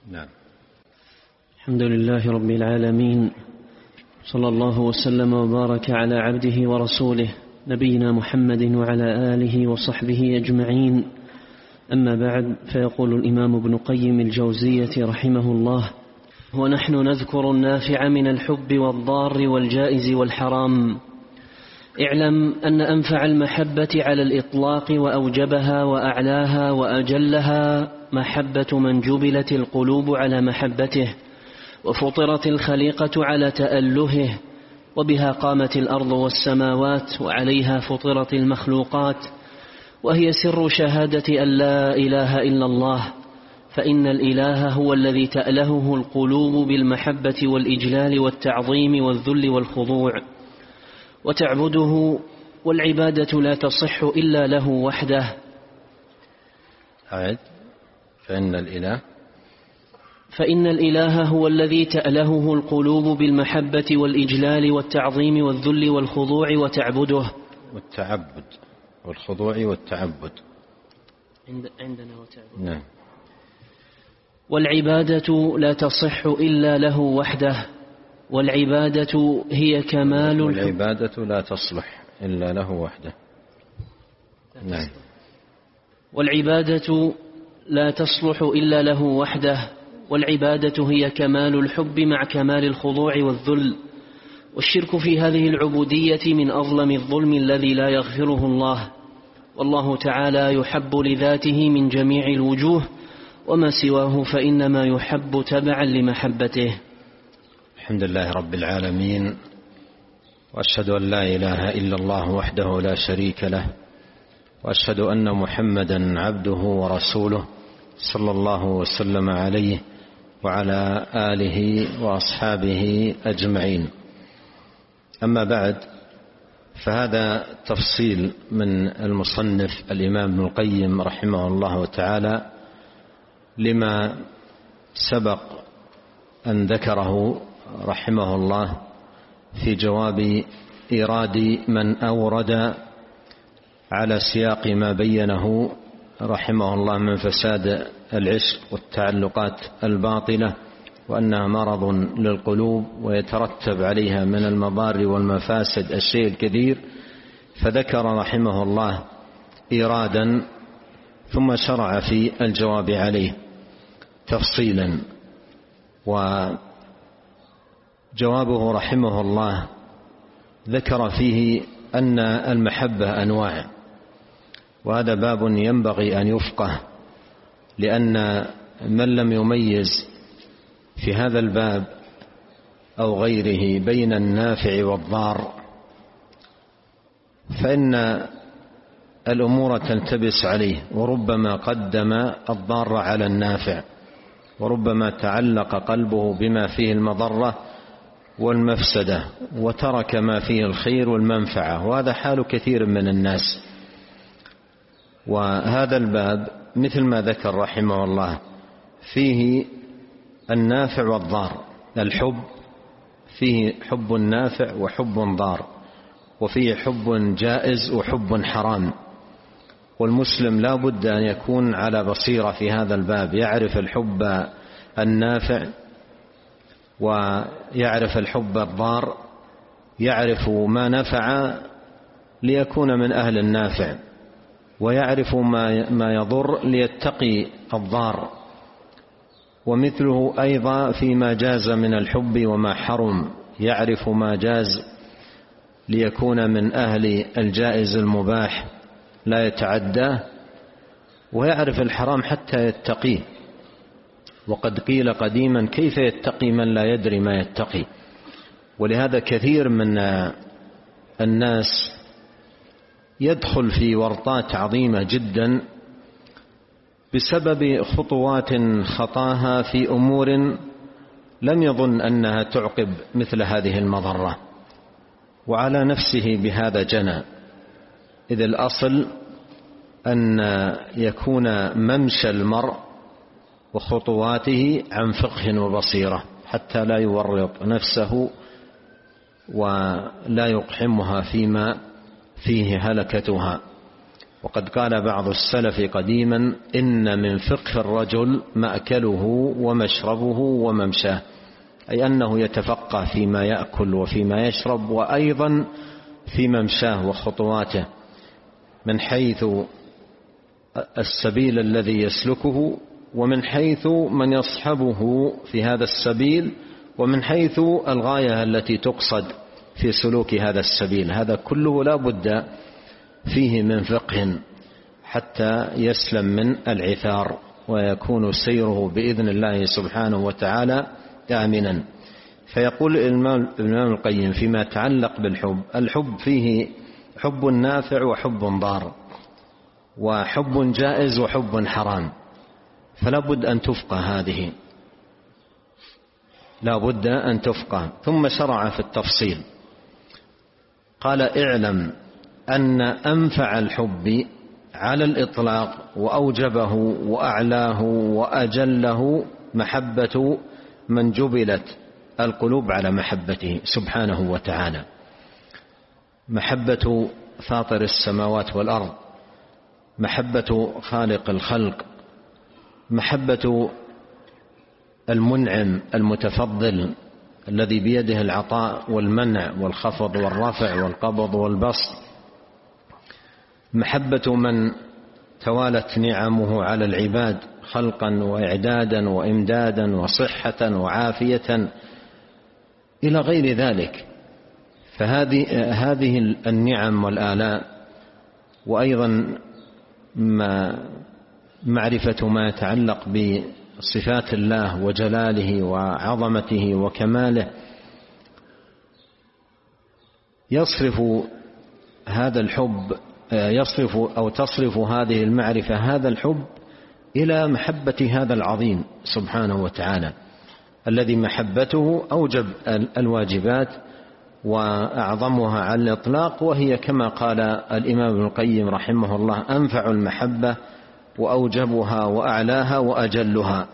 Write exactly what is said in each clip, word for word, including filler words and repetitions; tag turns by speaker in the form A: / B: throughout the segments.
A: نعم.
B: الحمد لله رب العالمين، صلى الله وسلم وبارك على عبده ورسوله نبينا محمد وعلى آله وصحبه أجمعين. أما بعد، فيقول الإمام ابن قيم الجوزية رحمه الله: ونحن نذكر النافع من الحب والضار والجائز والحرام. اعلم أن أنفع المحبة على الإطلاق وأوجبها وأعلاها وأجلها محبة من جبلت القلوب على محبته، وفطرت الخليقة على تألهه، وبها قامت الأرض والسماوات، وعليها فطرت المخلوقات، وهي سر شهادة أن لا إله إلا الله، فإن الإله هو الذي تألهه القلوب بالمحبة والإجلال والتعظيم والذل والخضوع وتعبده، والعبادة لا تصح إلا له وحده.
A: أعد. فإن الإله
B: فإن الإله هو الذي تألهه القلوب بالمحبة والإجلال والتعظيم والذل والخضوع وتعبده
A: والتعبد والخضوع والتعبد
B: عندنا وتعبد.
A: نعم.
B: والعبادة لا تصح إلا له وحده، والعبادة هي كمال
A: والعبادة لا تصلح إلا له وحده. نعم.
B: والعبادة لا تصلح إلا له وحده، والعبادة هي كمال الحب مع كمال الخضوع والذل. والشرك في هذه العبودية من أظلم الظلم الذي لا يغفره الله، والله تعالى يحب لذاته من جميع الوجوه، وما سواه فإنما يحب تبعا لمحبته.
A: الحمد لله رب العالمين، وأشهد أن لا إله إلا الله وحده لا شريك له، وأشهد أن محمدا عبده ورسوله صلى الله وسلم عليه وعلى آله وأصحابه أجمعين. أما بعد، فهذا تفصيل من المصنف الإمام ابن القيم رحمه الله تعالى لما سبق أن ذكره رحمه الله في جواب إيراد من أورد على سياق ما بينه رحمه الله من فساد العشق والتعلقات الباطلة، وأنها مرض للقلوب ويترتب عليها من المضار والمفاسد الشيء الكثير. فذكر رحمه الله إيرادا ثم شرع في الجواب عليه تفصيلا. وجوابه رحمه الله ذكر فيه أن المحبة أنواع، وهذا باب ينبغي أن يفقه، لأن من لم يميز في هذا الباب أو غيره بين النافع والضار فإن الأمور تلتبس عليه، وربما قدم الضار على النافع، وربما تعلق قلبه بما فيه المضرة والمفسدة وترك ما فيه الخير والمنفعة، وهذا حال كثير من الناس. وهذا الباب مثل ما ذكر رحمه الله فيه النافع والضار. الحب فيه حب نافع وحب ضار، وفيه حب جائز وحب حرام، والمسلم لا بد أن يكون على بصيرة في هذا الباب، يعرف الحب النافع ويعرف الحب الضار، يعرف ما نفع ليكون من أهل النافع، ويعرف ما يضر ليتقي الضار، ومثله أيضا فيما جاز من الحب وما حرم، يعرف ما جاز ليكون من أهل الجائز المباح لا يتعدى، ويعرف الحرام حتى يتقيه. وقد قيل قديما: كيف يتقي من لا يدري ما يتقي؟ ولهذا كثير من الناس يدخل في ورطات عظيمة جدا بسبب خطوات خطاها في أمور لم يظن أنها تعقب مثل هذه المضرة، وعلى نفسه بهذا جنى. إذ الأصل أن يكون ممشى المرء وخطواته عن فقه وبصيرة، حتى لا يورط نفسه ولا يقحمها فيما فيه هلكتها. وقد قال بعض السلف قديما: إن من فقه الرجل مأكله ومشربه وممشاه، أي أنه يتفقه فيما يأكل وفيما يشرب، وأيضا في ممشاه وخطواته، من حيث السبيل الذي يسلكه، ومن حيث من يصحبه في هذا السبيل، ومن حيث الغاية التي تقصد في سلوك هذا السبيل. هذا كله لا بد فيه من فقه حتى يسلم من العثار ويكون سيره بإذن الله سبحانه وتعالى آمنا. فيقول الإمام القيم فيما يتعلق بالحب: الحب فيه حب نافع وحب ضار، وحب جائز وحب حرام، فلا بد أن تفقه هذه، لا بد أن تفقه. ثم شرع في التفصيل، قال: اعلم أن أنفع الحب على الإطلاق وأوجبه وأعلاه وأجله محبة من جبلت القلوب على محبته سبحانه وتعالى، محبة فاطر السماوات والأرض، محبة خالق الخلق، محبة المنعم المتفضل الذي بيده العطاء والمنع والخفض والرفع والقبض والبسط، محبة من توالت نعمه على العباد خلقا وإعدادا وإمدادا وصحة وعافية إلى غير ذلك. فهذه هذه النعم والآلاء، وأيضا ما معرفة ما يتعلق بصفات الله وجلاله وعظمته وكماله، يصرف هذا الحب يصرف أو تصرف هذه المعرفة هذا الحب إلى محبة هذا العظيم سبحانه وتعالى، الذي محبته أوجب الواجبات وأعظمها على الإطلاق، وهي كما قال الإمام ابن القيم رحمه الله: أنفع المحبة وأوجبها وأعلاها وأجلها.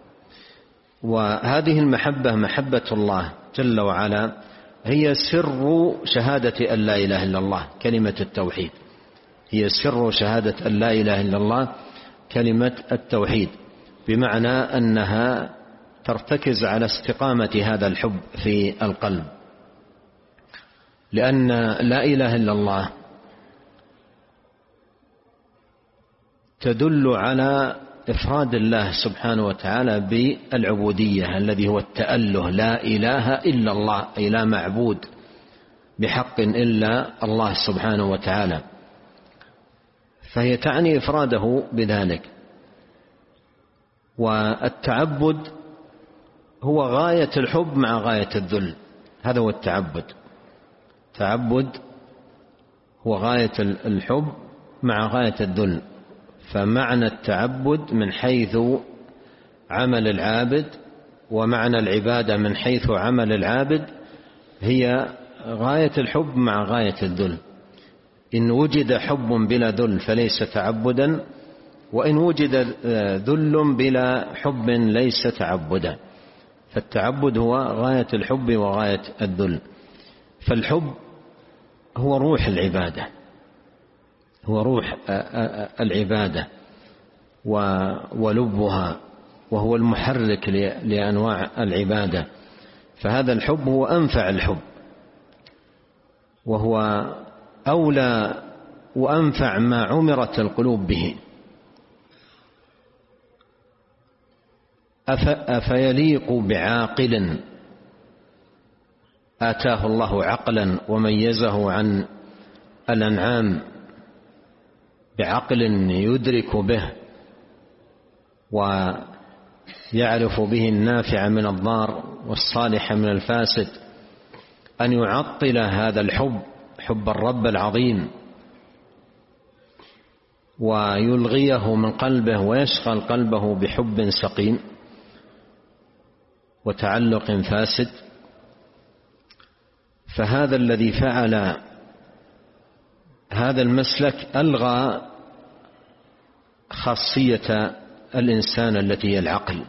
A: وهذه المحبة محبة الله جل وعلا هي سر شهادة أن لا إله إلا الله، كلمة التوحيد، هي سر شهادة أن لا إله إلا الله كلمة التوحيد، بمعنى أنها ترتكز على استقامة هذا الحب في القلب، لأن لا إله إلا الله تدل على إفراد الله سبحانه وتعالى بالعبودية، الذي هو التأله، لا إله إلا الله، أي لا معبود بحق إلا الله سبحانه وتعالى، فهي تعني إفراده بذلك. والتعبد هو غاية الحب مع غاية الذل، هذا هو التعبد. التعبد هو غاية الحب مع غاية الذل. فمعنى التعبد من حيث عمل العابد، ومعنى العبادة من حيث عمل العابد، هي غاية الحب مع غاية الذل. إن وجد حب بلا ذل فليس تعبدا، وإن وجد ذل بلا حب ليس تعبدا. فالتعبد هو غاية الحب وغاية الذل. فالحب هو روح العبادة، هو روح العبادة ولبها، وهو المحرك لأنواع العبادة. فهذا الحب هو أنفع الحب، وهو أولى وأنفع ما عمرت القلوب به. أفيليق بعاقل آتاه الله عقلا وميزه عن الأنعام بعقل يدرك به ويعرف به النافع من الضار والصالح من الفاسد، أن يعطل هذا الحب، حب الرب العظيم، ويلغيه من قلبه ويشغل قلبه بحب سقيم وتعلق فاسد؟ فهذا الذي فعل هذا المسلك ألغى خاصية الإنسان التي هي العقل،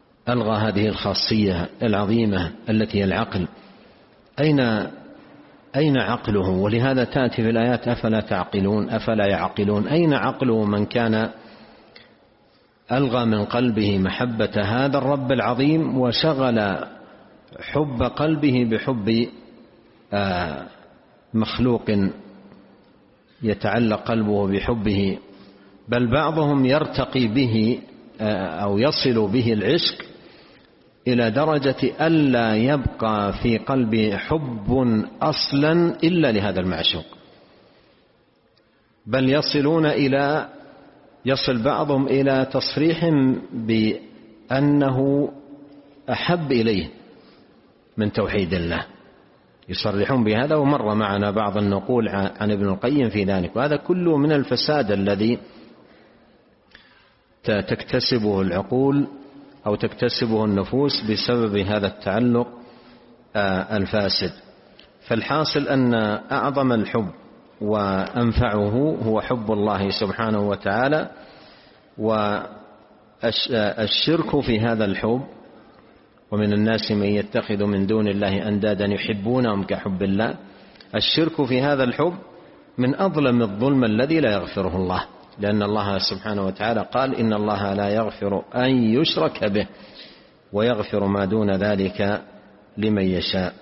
A: ألغى هذه الخاصية العظيمة التي هي العقل. أين أين عقله؟ ولهذا تأتي في الآيات أفلا تعقلون أفلا يعقلون. أين عقله من كان ألغى من قلبه محبة هذا الرب العظيم وشغل حب قلبه بحب مخلوق يتعلق قلبه بحبه، بل بعضهم يرتقي به أو يصل به العشق إلى درجة ألا يبقى في قلبه حب أصلا إلا لهذا المعشوق، بل يصلون إلى يصل بعضهم إلى تصريح بأنه أحب إليه من توحيد الله، يصرحون بهذا. ومر معنا بعض النقول عن ابن القيم في ذلك، وهذا كله من الفساد الذي تكتسبه العقول أو تكتسبه النفوس بسبب هذا التعلق الفاسد. فالحاصل أن أعظم الحب وأنفعه هو حب الله سبحانه وتعالى، والشرك في هذا الحب، ومن الناس من يتخذ من دون الله أندادا يحبونهم كحب الله. الشرك في هذا الحب من أظلم الظلم الذي لا يغفره الله، لأن الله سبحانه وتعالى قال إن الله لا يغفر أن يشرك به ويغفر ما دون ذلك لمن يشاء.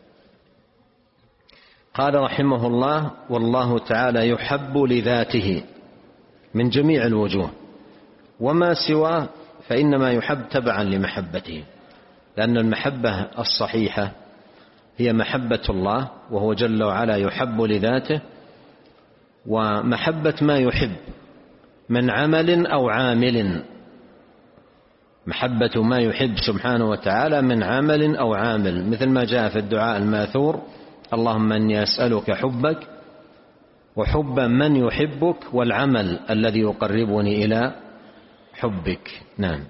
A: قال رحمه الله: والله تعالى يحب لذاته من جميع الوجوه، وما سواه فإنما يحب تبعا لمحبته، لأن المحبة الصحيحة هي محبة الله، وهو جل وعلا يحب لذاته، ومحبة ما يحب من عمل أو عامل، محبة ما يحب سبحانه وتعالى من عمل أو عامل، مثل ما جاء في الدعاء الماثور: اللهم إني أسألك حبك وحب من يحبك والعمل الذي يقربني إلى حبك. نعم.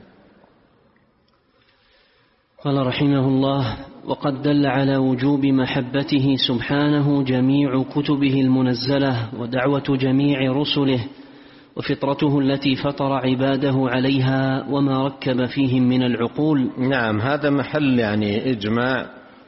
B: قال رحمه الله: وقد دل على وجوب محبته سبحانه جميع كتبه المنزلة ودعوة جميع رسله وفطرته التي فطر عباده عليها وما ركب فيهم من العقول.
A: نعم، هذا محل يعني إجماع،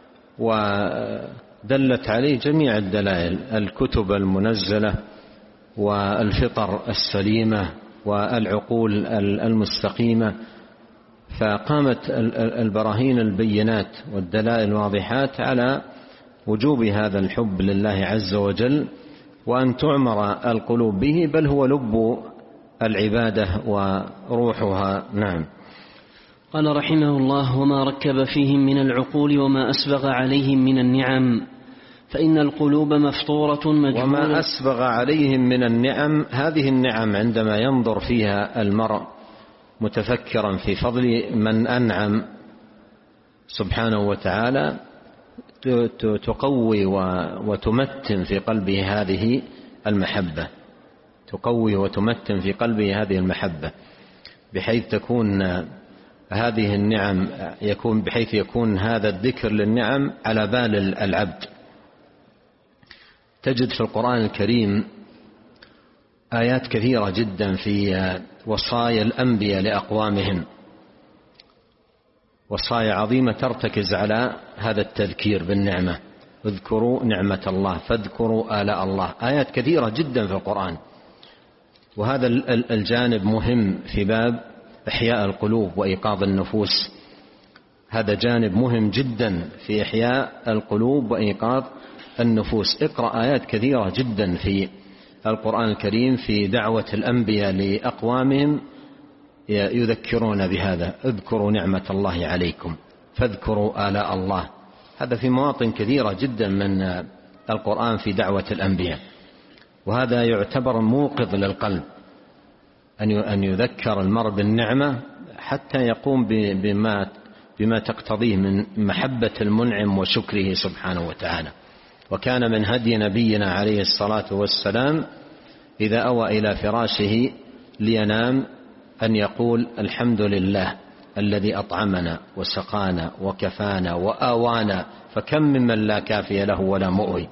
A: ودلت عليه جميع الدلائل: الكتب المنزلة والفطر السليمة والعقول المستقيمة. فقامت البراهين البينات والدلائل الواضحات على وجوب هذا الحب لله عز وجل، وأن تعمر القلوب به، بل هو لب العبادة وروحها. نعم.
B: قال رحمه الله: وما ركب فيهم من العقول وما أسبغ عليهم من النعم، فإن القلوب مفطورة مجبولة.
A: وما أسبغ عليهم من النعم، هذه النعم عندما ينظر فيها المرء متفكرا في فضل من أنعم سبحانه وتعالى تقوي وتمتن في قلبه هذه المحبة، تقوي وتمتن في قلبه هذه المحبة، بحيث تكون هذه النعم يكون بحيث يكون هذا الذكر للنعم على بال العبد. تجد في القرآن الكريم آيات كثيرة جدا في وصايا الأنبياء لأقوامهم، وصايا عظيمة ترتكز على هذا التذكير بالنعمة: اذكروا نعمة الله فاذكروا آلاء الله. آيات كثيرة جدا في القرآن، وهذا الجانب مهم في باب إحياء القلوب وإيقاظ النفوس. هذا جانب مهم جدا في إحياء القلوب وإيقاظ النفوس. اقرأ آيات كثيرة جدا في القرآن الكريم في دعوة الأنبياء لأقوامهم يذكرون بهذا: اذكروا نعمة الله عليكم فاذكروا آلاء الله. هذا في مواطن كثيرة جدا من القرآن في دعوة الأنبياء، وهذا يعتبر موقظ للقلب أن يذكر المرء بالنعمة حتى يقوم بما بما تقتضيه من محبة المنعم وشكره سبحانه وتعالى. وكان من هدي نبينا عليه الصلاة والسلام إذا أوى إلى فراشه لينام أن يقول: الحمد لله الذي أطعمنا وسقانا وكفانا وآوانا، فكم ممن لا كافي له ولا مؤوي.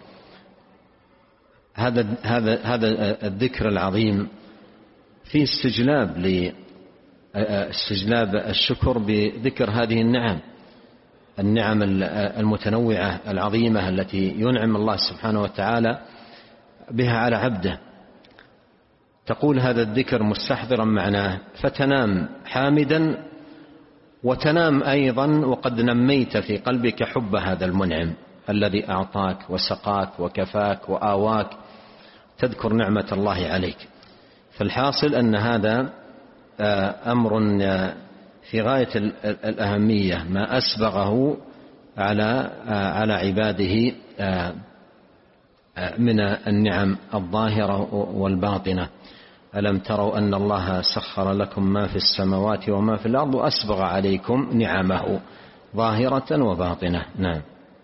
A: هذا هذا هذا الذكر العظيم فيه استجلاب لاستجلاب الشكر بذكر هذه النعم النعم المتنوعة العظيمة التي ينعم الله سبحانه وتعالى بها على عبده. تقول هذا الذكر مستحضرا معناه، فتنام حامدا وتنام أيضا وقد نميت في قلبك حب هذا المنعم الذي أعطاك وسقاك وكفاك وآواك، تذكر نعمة الله عليك. فالحاصل أن هذا أمر في غاية الأهمية، ما أسبغه على على عباده من النعم الظاهرة والباطنة. ألم تروا أن الله سخر لكم ما في السماوات وما في الأرض وأسبغ عليكم نعمه ظاهرة وباطنة. نعم.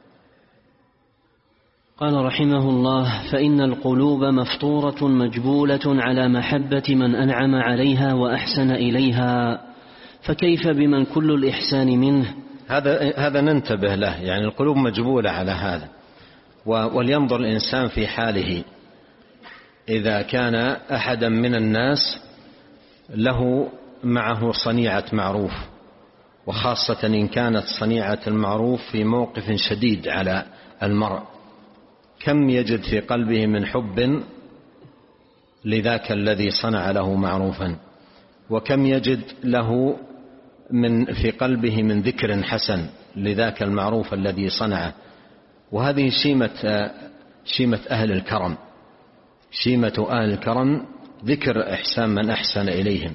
B: قال رحمه الله: فإن القلوب مفطورة مجبولة على محبة من أنعم عليها وأحسن إليها، فكيف بمن كل الإحسان منه؟
A: هذا هذا ننتبه له، يعني القلوب مجبولة على هذا. ولينظر الإنسان في حاله، إذا كان أحدا من الناس له معه صنيعة معروف، وخاصة إن كانت صنيعة المعروف في موقف شديد على المرء، كم يجد في قلبه من حب لذاك الذي صنع له معروفا، وكم يجد له من في قلبه من ذكر حسن لذاك المعروف الذي صنعه. وهذه شيمة شيمة أهل الكرم، شيمة أهل الكرم ذكر إحسان من أحسن إليهم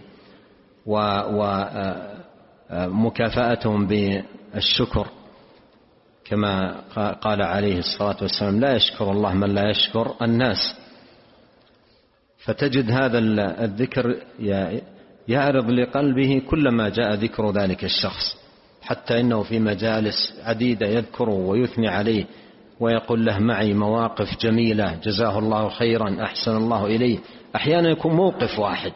A: ومكافأتهم بالشكر، كما قال عليه الصلاة والسلام: لا يشكر الله من لا يشكر الناس. فتجد هذا الذكر يعرض لقلبه كلما جاء ذكر ذلك الشخص، حتى إنه في مجالس عديدة يذكره ويثني عليه ويقول له: معي مواقف جميلة، جزاه الله خيرا، أحسن الله إليه. أحيانا يكون موقف واحد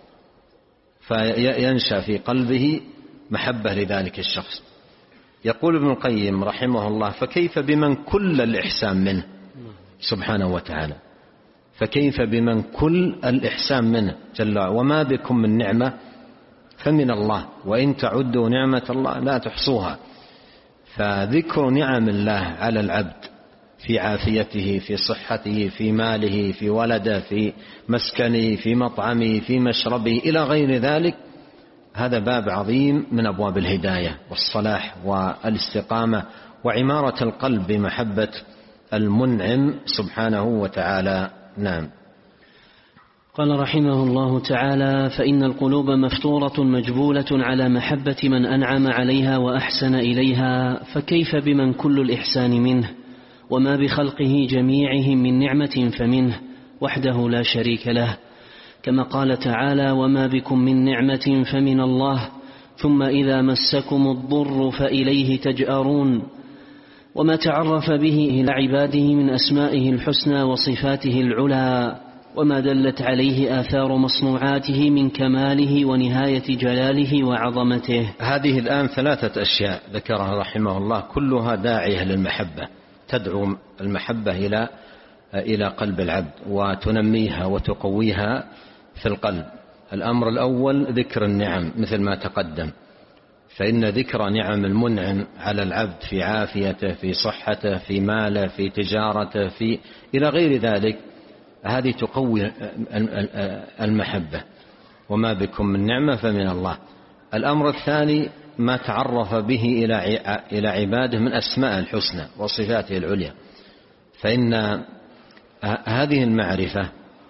A: فينشأ في قلبه محبة لذلك الشخص. يقول ابن القيم رحمه الله: فكيف بمن كل الإحسان منه سبحانه وتعالى، فكيف بمن كل الإحسان منه جل وعلا. وما بكم من نعمة فمن الله، وإن تعدوا نعمة الله لا تحصوها. فذكر نعم الله على العبد في عافيته، في صحته، في ماله، في ولده، في مسكنه، في مطعمه، في مشربه، إلى غير ذلك، هذا باب عظيم من أبواب الهداية والصلاح والاستقامة وعمارة القلب بمحبة المنعم سبحانه وتعالى. نعم.
B: قال رحمه الله تعالى: فإن القلوب مفطورة مجبولة على محبة من أنعم عليها وأحسن إليها، فكيف بمن كل الإحسان منه، وما بخلقه جميعهم من نعمة فمنه وحده لا شريك له، كما قال تعالى: وما بكم من نعمة فمن الله، ثم إذا مسكم الضر فإليه تجأرون. وما تعرف به إلى عباده من أسمائه الحسنى وصفاته العلى، وما دلت عليه آثار مصنوعاته من كماله ونهاية جلاله وعظمته.
A: هذه الآن ثلاثة أشياء ذكرها رحمه الله، كلها داعية للمحبة، تدعو المحبة إلى إلى قلب العبد وتنميها وتقويها في القلب. الأمر الأول ذكر النعم مثل ما تقدم، فإن ذكر نعم المنعم على العبد في عافيته، في صحته، في ماله، في تجارته، في إلى غير ذلك، هذه تقوي المحبة. وما بكم من نعمة فمن الله. الأمر الثاني ما تعرف به إلى عباده من أسماء الحسنى وصفاته العليا، فإن هذه المعرفة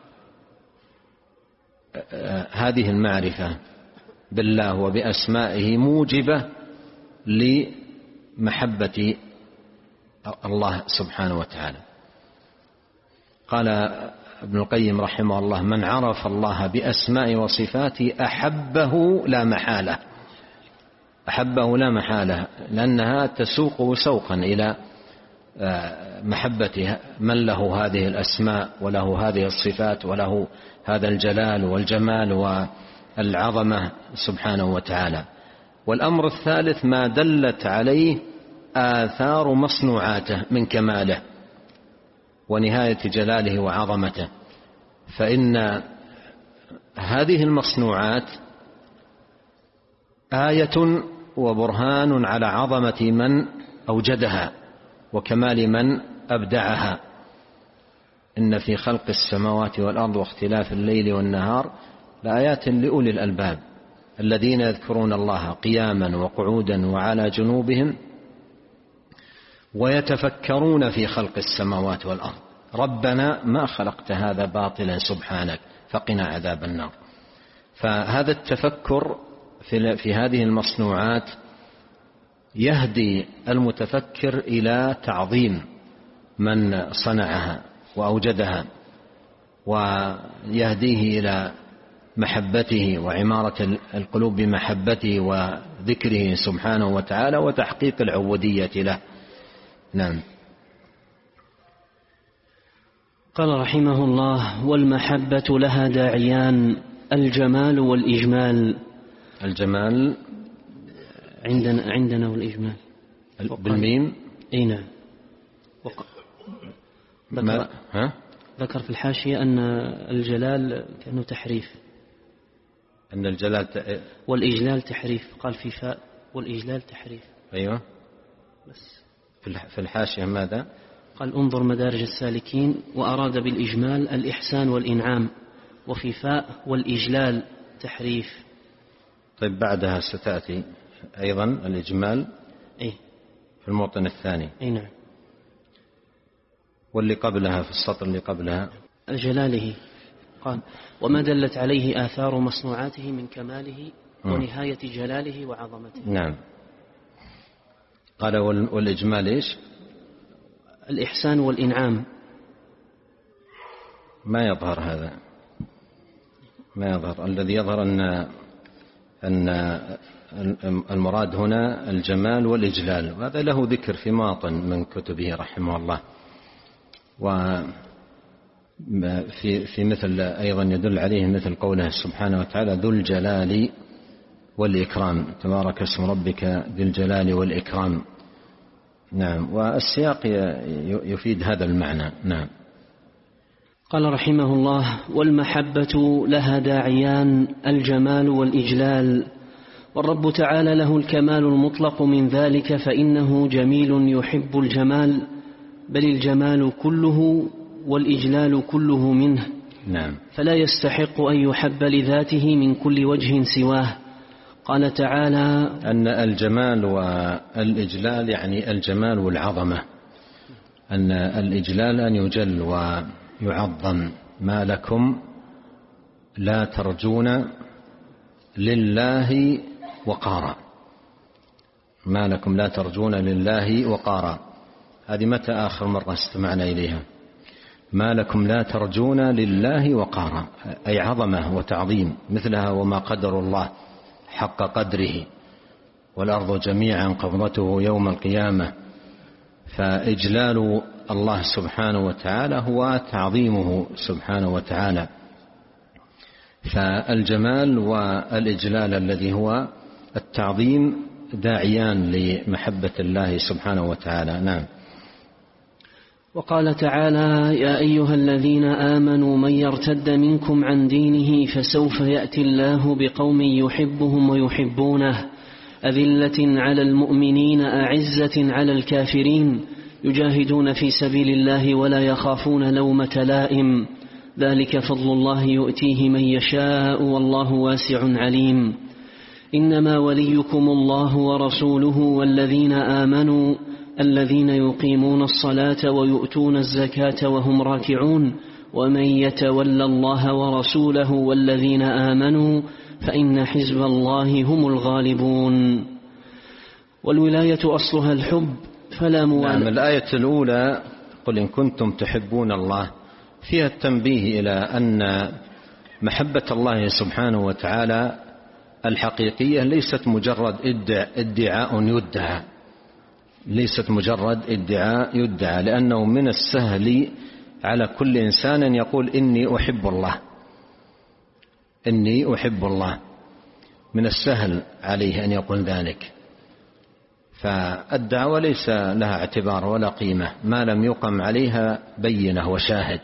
A: هذه المعرفة بالله وبأسمائه موجبة لمحبة الله سبحانه وتعالى. قال ابن القيم رحمه الله: من عرف الله بأسماء وصفاته أحبه لا محالة، أحبه لا محالة، لأنها تسوقه سوقا إلى محبة من له هذه الأسماء وله هذه الصفات وله هذا الجلال والجمال والعظمة سبحانه وتعالى. والأمر الثالث ما دلت عليه آثار مصنوعاته من كماله ونهاية جلاله وعظمته، فإن هذه المصنوعات آية وبرهان على عظمة من أوجدها وكمال من أبدعها. إن في خلق السماوات والأرض واختلاف الليل والنهار لآيات لأولي الألباب الذين يذكرون الله قياما وقعودا وعلى جنوبهم ويتفكرون في خلق السماوات والأرض ربنا ما خلقت هذا باطلا سبحانك فقنا عذاب النار. فهذا التفكر في هذه المصنوعات يهدي المتفكر إلى تعظيم من صنعها وأوجدها، ويهديه إلى محبته وعمارة القلوب بمحبته وذكره سبحانه وتعالى وتحقيق العبودية له. نعم.
B: قال رحمه الله: والمحبة لها داعيان، الجمال والإجمال.
A: الجمال
B: عندنا عندنا والإجمال
A: بالميم.
B: اي نعم. ذكر,
A: ها؟
B: ذكر في الحاشية أن الجلال كأنه تحريف،
A: أن الجلال ت...
B: والإجلال تحريف، قال في فاء والإجلال تحريف.
A: أيوة.
B: بس
A: في الحاشية ماذا؟
B: قال انظر مدارج السالكين، وأراد بالإجمال الإحسان والإنعام، وفي فاء والإجلال تحريف.
A: طيب بعدها ستأتي أيضا الإجمال
B: إيه؟
A: في الموطن الثاني.
B: أي نعم.
A: واللي قبلها في السطر اللي قبلها
B: جلاله، قال وما دلت عليه آثار مصنوعاته من كماله ونهاية جلاله وعظمته.
A: نعم. قال والإجمال إيش؟
B: الإحسان والإنعام.
A: ما يظهر هذا، ما يظهر. الذي يظهر أن أن المراد هنا الجمال والإجلال، وهذا له ذكر في مواطن من كتبه رحمه الله. وفي في مثل أيضا يدل عليه مثل قوله سبحانه وتعالى ذو الجلال والإكرام، تبارك اسم ربك ذي الجلال والإكرام. نعم. والسياق يفيد هذا المعنى. نعم.
B: قال رحمه الله: والمحبة لها داعيان، الجمال والإجلال. والرب تعالى له الكمال المطلق من ذلك، فإنه جميل يحب الجمال، بل الجمال كله والإجلال كله منه.
A: نعم.
B: فلا يستحق أن يحب لذاته من كل وجه سواه. قال تعالى:
A: أن الجمال والإجلال يعني الجمال والعظمة، أن الإجلال أن يجل ويعظم. ما لكم لا ترجون لله وقارا، ما لكم لا ترجون لله وقارا. هذه متى آخر مرة استمعنا إليها؟ ما لكم لا ترجون لله وقارا، أي عظمة وتعظيم. مثلها وما قدر الله حق قدره والأرض جميعا قبضته يوم القيامة. فإجلال الله سبحانه وتعالى هو تعظيمه سبحانه وتعالى. فالجمال والإجلال الذي هو التعظيم داعيان لمحبة الله سبحانه وتعالى. نعم.
B: وقال تعالى: يا أيها الذين آمنوا من يرتد منكم عن دينه فسوف يأتي الله بقوم يحبهم ويحبونه، أذلة على المؤمنين أعزة على الكافرين، يجاهدون في سبيل الله ولا يخافون لومة لائم، ذلك فضل الله يؤتيه من يشاء والله واسع عليم. إنما وليكم الله ورسوله والذين آمنوا الذين يقيمون الصلاة ويؤتون الزكاة وهم راكعون، ومن يتول الله ورسوله والذين آمنوا فإن حزب الله هم الغالبون. والولاية أصلها الحب فلا موالاه.
A: نعم. الآية الأولى قل إن كنتم تحبون الله فيها التنبيه إلى أن محبة الله سبحانه وتعالى الحقيقية ليست مجرد ادعاء يدعى، ليست مجرد ادعاء يدعى، لأنه من السهل على كل إنسان أن يقول إني أحب الله، إني أحب الله، من السهل عليه أن يقول ذلك. فالدعوة ليس لها اعتبار ولا قيمة ما لم يقم عليها بينة وشاهد.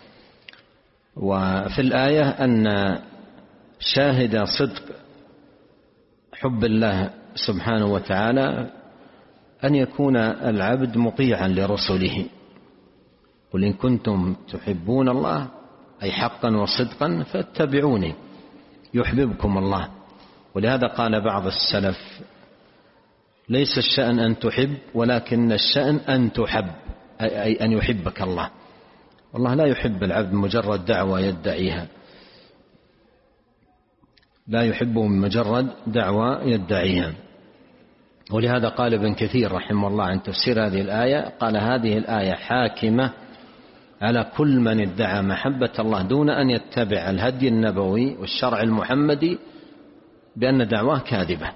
A: وفي الآية أن شاهد صدق حب الله سبحانه وتعالى أن يكون العبد مطيعا لرسله. قل إن كنتم تحبون الله أي حقا وصدقا فاتبعوني يحببكم الله. ولهذا قال بعض السلف: ليس الشأن أن تحب ولكن الشأن أن تحب، أي أن يحبك الله. والله لا يحب العبد مجرد دعوة يدعيها، لا يحبه من مجرد دعوة يدعيها. ولهذا قال ابن كثير رحمه الله عن تفسير هذه الآية، قال: هذه الآية حاكمة على كل من ادعى محبة الله دون أن يتبع الهدي النبوي والشرع المحمدي بأن دعواه كاذبة،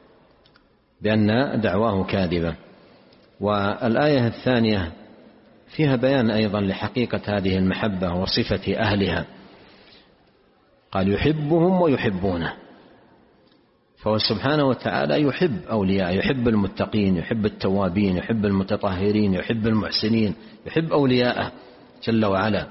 A: بأن دعواه كاذبة. والآية الثانية فيها بيان أيضا لحقيقة هذه المحبة وصفة أهلها، قال: يحبهم ويحبونه. فهو سبحانه وتعالى يحب أولياء، يحب المتقين، يحب التوابين، يحب المتطهرين، يحب المحسنين، يحب أولياءه جل وعلا.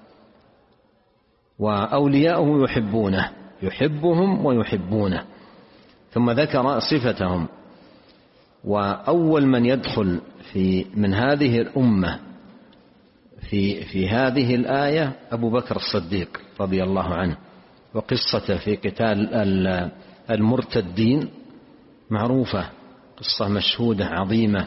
A: وأولياؤه يحبونه، يحبهم ويحبونه. ثم ذكر صفتهم. وأول من يدخل في من هذه الأمة في في هذه الآية أبو بكر الصديق رضي الله عنه، وقصته في قتال المرتدين معروفة، قصة مشهودة عظيمة.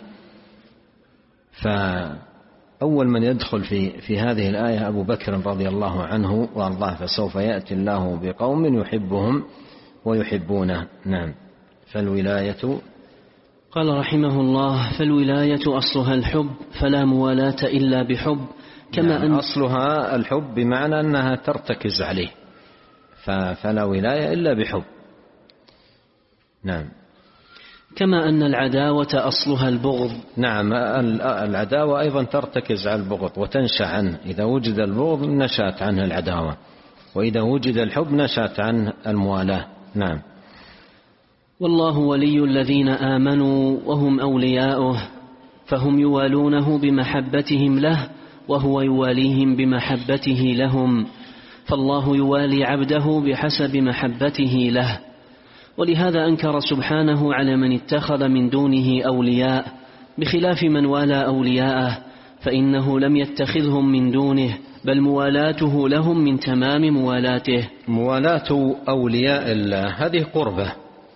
A: فأول من يدخل في في هذه الآية أبو بكر رضي الله عنه وأرضاه، فسوف يأتي الله بقوم يحبهم ويحبونه. نعم. فالولاية،
B: قال رحمه الله: فالولاية أصلها الحب، فلا موالاة إلا بحب. كما
A: نعم.
B: أن
A: أصلها الحب بمعنى أنها ترتكز عليه، فلا ولاية إلا بحب. نعم.
B: كما أن العداوة أصلها البغض.
A: نعم، العداوة أيضا ترتكز على البغض وتنشأ عنه. إذا وجد البغض نشأت عنه العداوة، وإذا وجد الحب نشأت عنه الموالاة. نعم.
B: والله ولي الذين آمنوا وهم أولياؤه، فهم يوالونه بمحبتهم له، وهو يواليهم بمحبته لهم. فالله يوالي عبده بحسب محبته له. ولهذا أنكر سبحانه على من اتخذ من دونه أولياء، بخلاف من والى أولياءه، فإنه لم يتخذهم من دونه، بل موالاته لهم من تمام موالاته.
A: موالاة أولياء الله هذه قربة،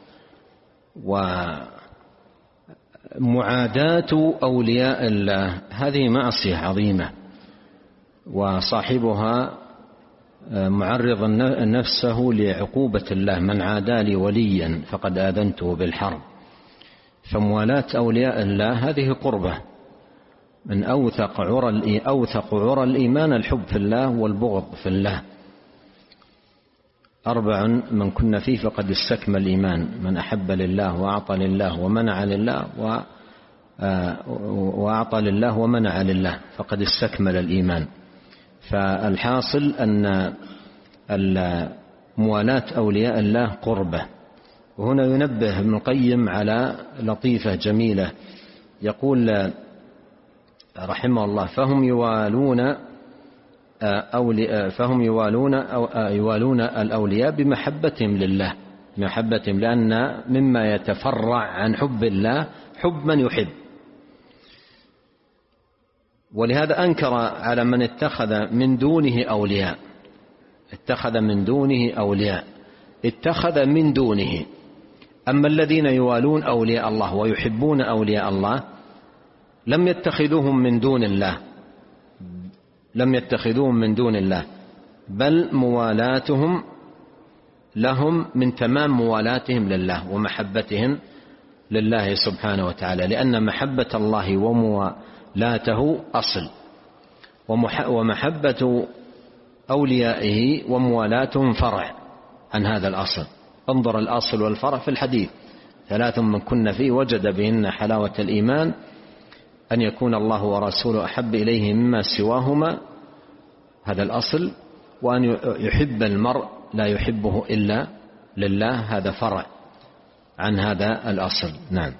A: ومعاداة أولياء الله هذه معصية عظيمة، وصاحبها معرض نفسه لعقوبة الله: من عادى لي وليا فقد آذنته بالحرب. فموالاة أولياء الله هذه قربة. من أوثق عرى أوثق عرى الإيمان الحب في الله والبغض في الله. أربع من كن فيه فقد استكمل الإيمان: من أحب لله وأعطى لله ومنع لله وأعطى لله ومنع لله فقد استكمل الإيمان. فالحاصل أن موالاة أولياء الله قربة. وهنا ينبه ابن القيم على لطيفة جميلة، يقول رحمه الله: فهم يوالون أولي فهم يوالون أو يوالون الأولياء بمحبتهم لله، بمحبتهم، لأن مما يتفرع عن حب الله حب من يحب. ولهذا أنكر على من اتخذ من دونه أولياء، اتخذ من دونه أولياء اتخذ من دونه. أما الذين يوالون أولياء الله ويحبون أولياء الله لم يتخذوهم من دون الله، لم يتخذوهم من دون الله، بل موالاتهم لهم من تمام موالاتهم لله ومحبتهم لله سبحانه وتعالى، لأن محبة الله وموالاته أصل، ومحبة أوليائه وموالاتهم فرع عن هذا الأصل. انظر الأصل والفرع في الحديث: ثلاث من كن فيه وجد بهن حلاوة الإيمان، أن يكون الله ورسوله أحب إليه مما سواهما، هذا الأصل، وأن يحب المرء لا يحبه إلا لله، هذا فرع عن هذا الأصل. نعم.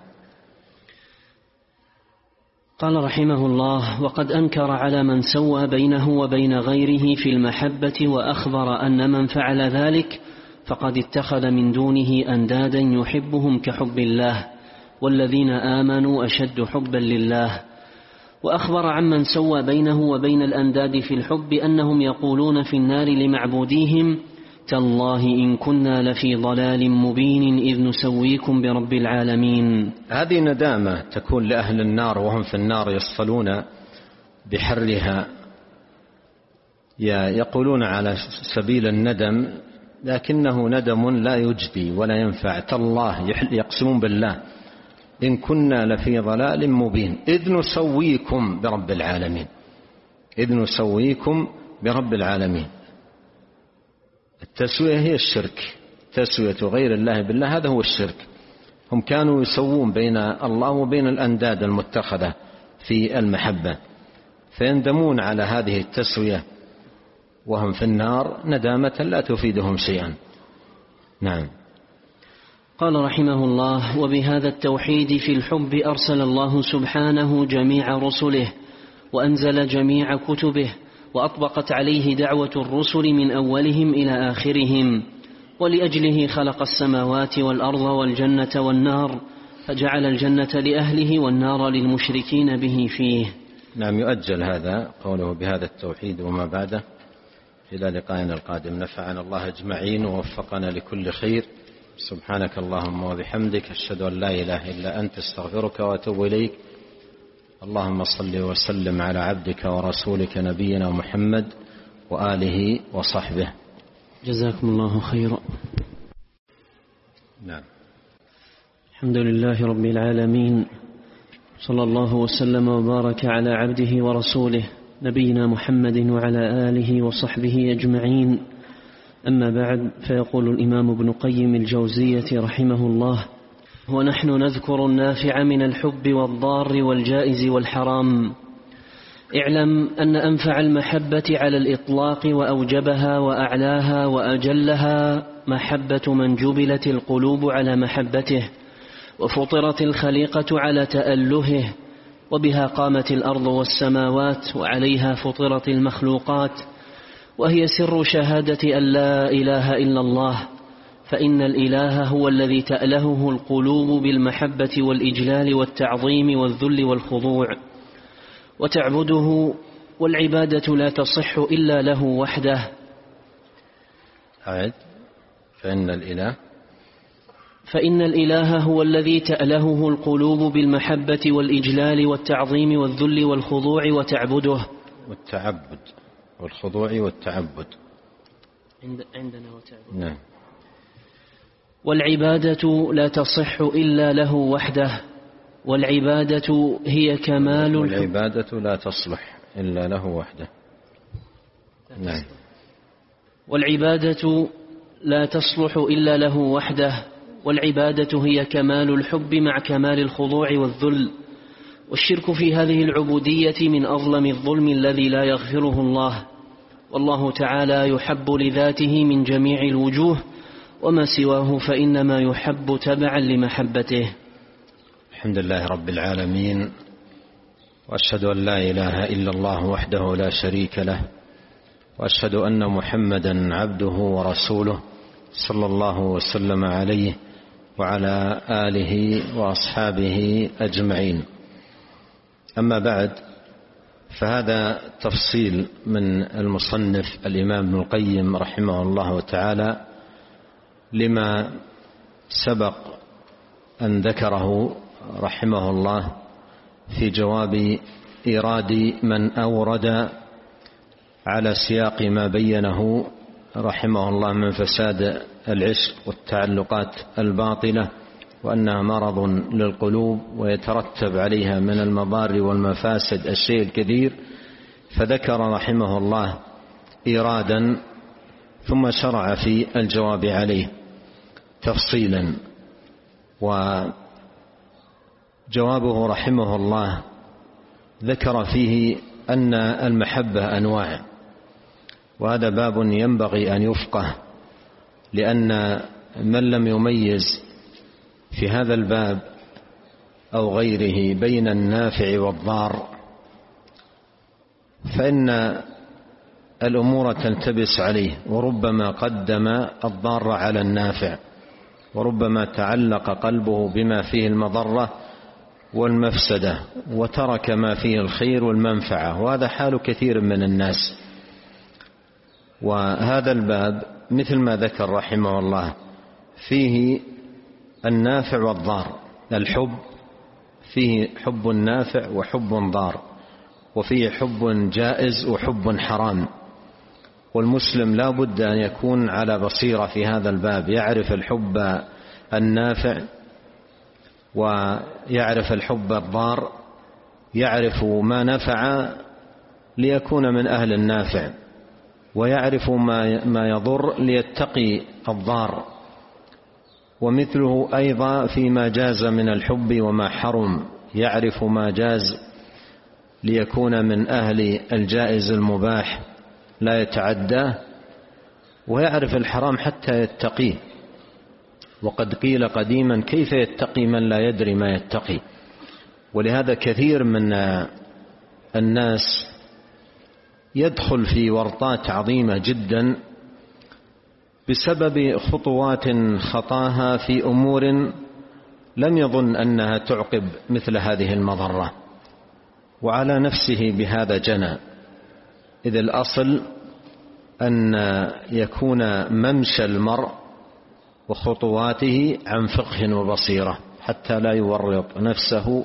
B: قال رحمه الله: وقد أنكر على من سوى بينه وبين غيره في المحبة، وأخبر أن من فعل ذلك فقد اتخذ من دونه أندادا يحبهم كحب الله، والذين آمنوا أشد حبا لله. وأخبر عمن سوى بينه وبين الأنداد في الحب أنهم يقولون في النار لمعبوديهم: تالله إن كنا لفي ضلال مبين إذ نسويكم برب العالمين.
A: هذه ندامة تكون لأهل النار وهم في النار يصطلون بحرها، يقولون على سبيل الندم، لكنه ندم لا يجدي ولا ينفع. تالله يقسمون بالله إن كنا لفي ضلال مبين إذ نسويكم برب العالمين، إذ نسويكم برب العالمين. التسوية هي الشرك، تسوية غير الله بالله هذا هو الشرك. هم كانوا يسوون بين الله وبين الأنداد المتخذة في المحبة، فيندمون على هذه التسوية وهم في النار ندامة لا تفيدهم شيئا. نعم.
B: قال رحمه الله: وبهذا التوحيد في الحب أرسل الله سبحانه جميع رسله وأنزل جميع كتبه، وأطبقت عليه دعوة الرسل من أولهم إلى آخرهم، ولأجله خلق السماوات والأرض والجنة والنار، فجعل الجنة لأهله والنار للمشركين به فيه.
A: نعم. يؤجل هذا قوله بهذا التوحيد وما بعده إلى لقائنا القادم. نفعنا الله أجمعين ووفقنا لكل خير. سبحانك اللهم وبحمدك، أشهد أن لا إله إلا أنت، استغفرك وأتوب إليك. اللهم صل وسلم على عبدك ورسولك نبينا محمد وآله وصحبه.
B: جزاكم الله خيرا.
A: نعم.
B: الحمد لله رب العالمين، صلى الله وسلم وبارك على عبده ورسوله نبينا محمد وعلى آله وصحبه أجمعين. أما بعد، فيقول الإمام ابن قيم الجوزية رحمه الله: ونحن نذكر النافع من الحب والضار والجائز والحرام. اعلم أن أنفع المحبة على الإطلاق وأوجبها وأعلاها وأجلها محبة من جبلت القلوب على محبته، وفطرت الخليقة على تألهه، وبها قامت الأرض والسماوات، وعليها فطرت المخلوقات، وهي سر شهادة أن لا إله إلا الله. فإن الإله هو الذي تألهه القلوب بالمحبة والإجلال والتعظيم والذل والخضوع، وتعبده، والعبادة لا تصح إلا له وحده.
A: أعد. فإن الإله
B: فإن الإله هو الذي تألهه القلوب بالمحبة والإجلال والتعظيم والذل والخضوع وتعبده
A: والتعبد والخضوع والتعبد
B: عندنا وتعبد.
A: نعم.
B: والعبادة لا تصح إلا له وحده، والعبادة هي كمال
A: والعبادة لا تصلح إلا له وحده. نعم.
B: والعبادة لا تصلح إلا له وحده، والعبادة هي كمال الحب مع كمال الخضوع والذل. والشرك في هذه العبودية من أظلم الظلم الذي لا يغفره الله، والله تعالى يحب لذاته من جميع الوجوه، وما سواه فإنما يحب تبعا لمحبته.
A: الحمد لله رب العالمين، وأشهد أن لا إله إلا الله وحده لا شريك له، وأشهد أن محمدا عبده ورسوله صلى الله وسلم عليه وعلى آله وأصحابه أجمعين. أما بعد، فهذا تفصيل من المصنف الإمام ابن القيم رحمه الله تعالى لما سبق أن ذكره رحمه الله في جواب إيراد من أورد على سياق ما بينه رحمه الله من فساد العشق والتعلقات الباطلة، وأنها مرض للقلوب ويترتب عليها من المضار والمفاسد الشيء الكثير. فذكر رحمه الله إيرادا ثم شرع في الجواب عليه تفصيلا. وجوابه رحمه الله ذكر فيه أن المحبة أنواع، وهذا باب ينبغي أن يفقه، لأن من لم يميز في هذا الباب أو غيره بين النافع والضار فإن الأمور تلتبس عليه، وربما قدم الضار على النافع، وربما تعلق قلبه بما فيه المضرة والمفسدة وترك ما فيه الخير والمنفعة، وهذا حال كثير من الناس. وهذا الباب مثل ما ذكر رحمه الله فيه النافع والضار. الحب فيه حب نافع وحب ضار، وفيه حب جائز وحب حرام، والمسلم لا بد أن يكون على بصيرة في هذا الباب، يعرف الحب النافع ويعرف الحب الضار، يعرف ما نفع ليكون من أهل النافع، ويعرف ما يضر ليتقي الضار. ومثله أيضا فيما جاز من الحب وما حرم، يعرف ما جاز ليكون من أهل الجائز المباح لا يتعداه، ويعرف الحرام حتى يتقيه. وقد قيل قديما: كيف يتقي من لا يدري ما يتقي؟ ولهذا كثير من الناس يدخل في ورطات عظيمة جدا بسبب خطوات خطاها في أمور لم يظن أنها تعقب مثل هذه المضرة، وعلى نفسه بهذا جنى. إذ الأصل أن يكون ممشى المرء وخطواته عن فقه وبصيرة حتى لا يورط نفسه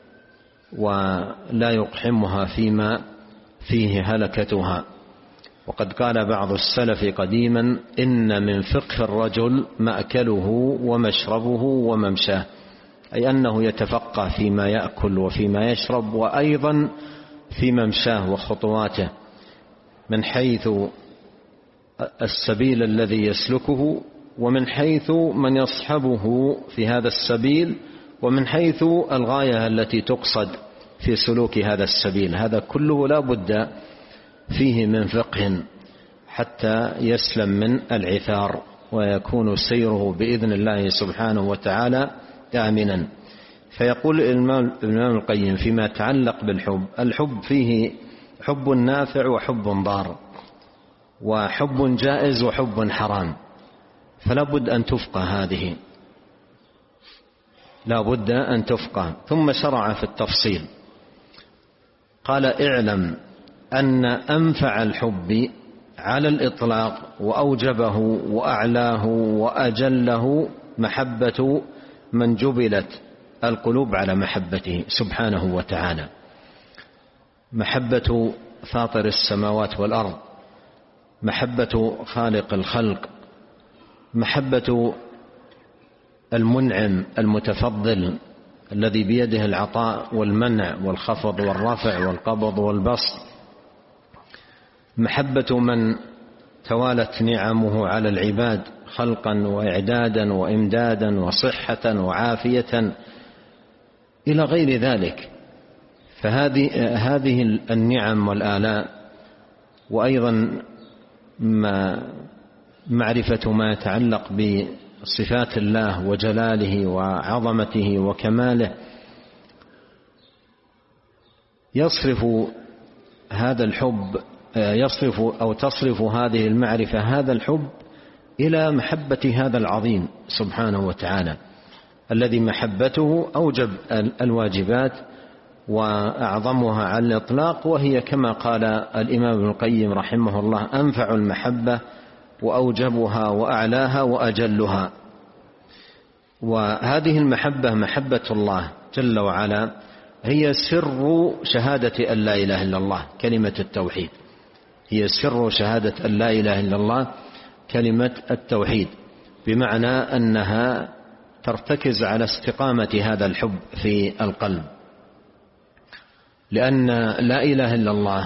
A: ولا يقحمها فيما فيه هلكتها. وقد قال بعض السلف قديما: إن من فقه الرجل مأكله ومشربه وممشاه، أي أنه يتفقه فيما يأكل وفيما يشرب، وأيضا في ممشاه وخطواته، من حيث السبيل الذي يسلكه، ومن حيث من يصحبه في هذا السبيل، ومن حيث الغاية التي تقصد في سلوك هذا السبيل. هذا كله لا بد فيه من فقه حتى يسلم من العثار ويكون سيره بإذن الله سبحانه وتعالى آمنا. فيقول الإمام القيم فيما يتعلق بالحب: الحب فيه حب نافع وحب ضار، وحب جائز وحب حرام، فلا بد أن تفقه هذه، لا بد أن تفقه. ثم شرع في التفصيل، قال: اعلم أن أنفع الحب على الإطلاق وأوجبه وأعلاه وأجله محبة من جبلت القلوب على محبته سبحانه وتعالى، محبة فاطر السماوات والأرض، محبة خالق الخلق، محبة المنعم المتفضل الذي بيده العطاء والمنع والخفض والرفع والقبض والبسط، محبة من توالت نعمه على العباد خلقا وإعدادا وإمدادا وصحة وعافية إلى غير ذلك. فهذه هذه النعم والآلاء، وأيضا ما معرفة ما يتعلق بصفات الله وجلاله وعظمته وكماله، يصرف هذا الحب يصرف أو تصرف هذه المعرفة هذا الحب إلى محبة هذا العظيم سبحانه وتعالى، الذي محبته أوجب الواجبات وأعظمها على الإطلاق، وهي كما قال الإمام ابن القيم رحمه الله: أنفع المحبة وأوجبها وأعلاها وأجلها. وهذه المحبة محبة الله جل وعلا هي سر شهادة أن لا إله إلا الله، كلمة التوحيد، هي سر شهادة أن لا إله إلا الله كلمة التوحيد، بمعنى أنها ترتكز على استقامة هذا الحب في القلب، لأن لا إله إلا الله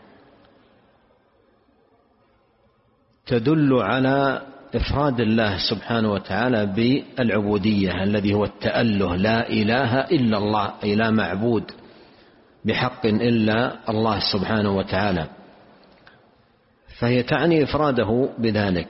A: تدل على إفراد الله سبحانه وتعالى بالعبودية، الذي هو التأله، لا إله إلا الله، أي لا معبود بحق إلا الله سبحانه وتعالى، فهي تعني إفراده بذلك.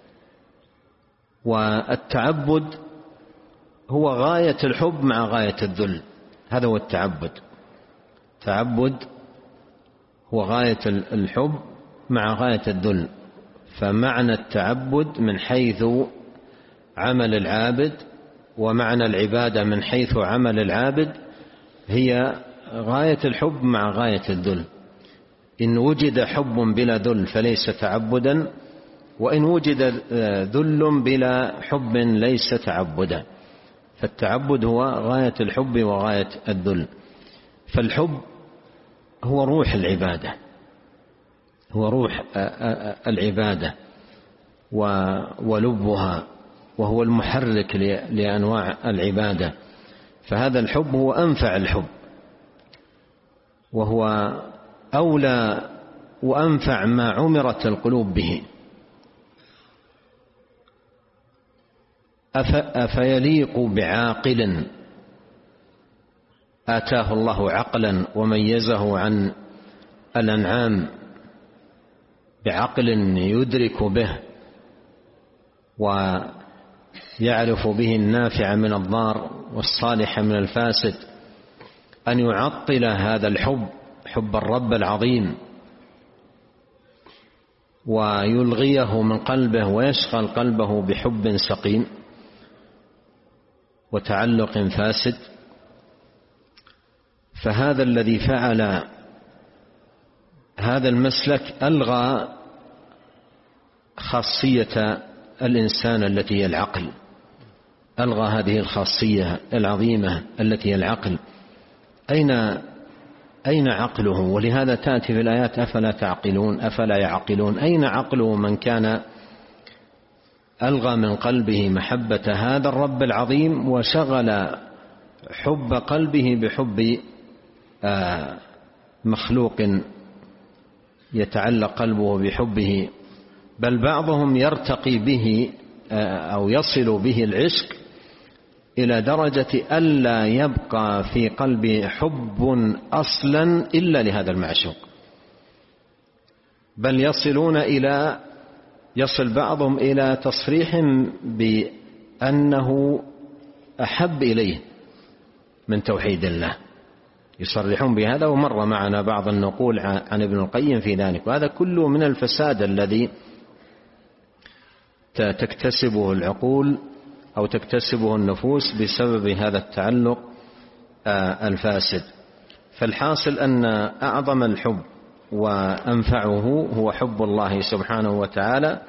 A: والتعبد هو غاية الحب مع غاية الذل، هذا هو التعبد. تعبد هو غاية الحب مع غاية الذل. فمعنى التعبد من حيث عمل العابد، ومعنى العبادة من حيث عمل العابد هي غاية الحب مع غاية الذل. إن وجد حب بلا ذل فليس تعبدا، وإن وجد ذل بلا حب ليس تعبدا. فالتعبد هو غاية الحب وغاية الذل. فالحب هو روح العبادة، هو روح العبادة ولبها، وهو المحرك لأنواع العبادة. فهذا الحب هو أنفع الحب، وهو أولى وأنفع ما عمرت القلوب به. أفيليق بعاقل آتاه الله عقلا وميزه عن الأنعام بعقل يدرك به ويعرف به النافع من الضار والصالح من الفاسد، أن يعطل هذا الحب، حب الرب العظيم، ويلغيه من قلبه ويشغل قلبه بحب سقيم وتعلق فاسد؟ فهذا الذي فعل هذا المسلك ألغى خاصية الإنسان التي هي العقل، ألغى هذه الخاصية العظيمة التي هي العقل. أين أين عقله؟ ولهذا تأتي في الآيات أفلا تعقلون أفلا يعقلون. أين عقله من كان ألغى من قلبه محبة هذا الرب العظيم وشغل حب قلبه بحب مخلوق يتعلق قلبه بحبه، بل بعضهم يرتقي به أو يصل به العشق إلى درجة ألا يبقى في قلبه حب أصلا إلا لهذا المعشوق، بل يصلون إلى يصل بعضهم إلى تصريح بأنه أحب إليه من توحيد الله، يصرحون بهذا. ومر معنا بعض النقول عن ابن القيم في ذلك. وهذا كله من الفساد الذي تكتسبه العقول أو تكتسبه النفوس بسبب هذا التعلق الفاسد. فالحاصل أن أعظم الحب وأنفعه هو حب الله سبحانه وتعالى،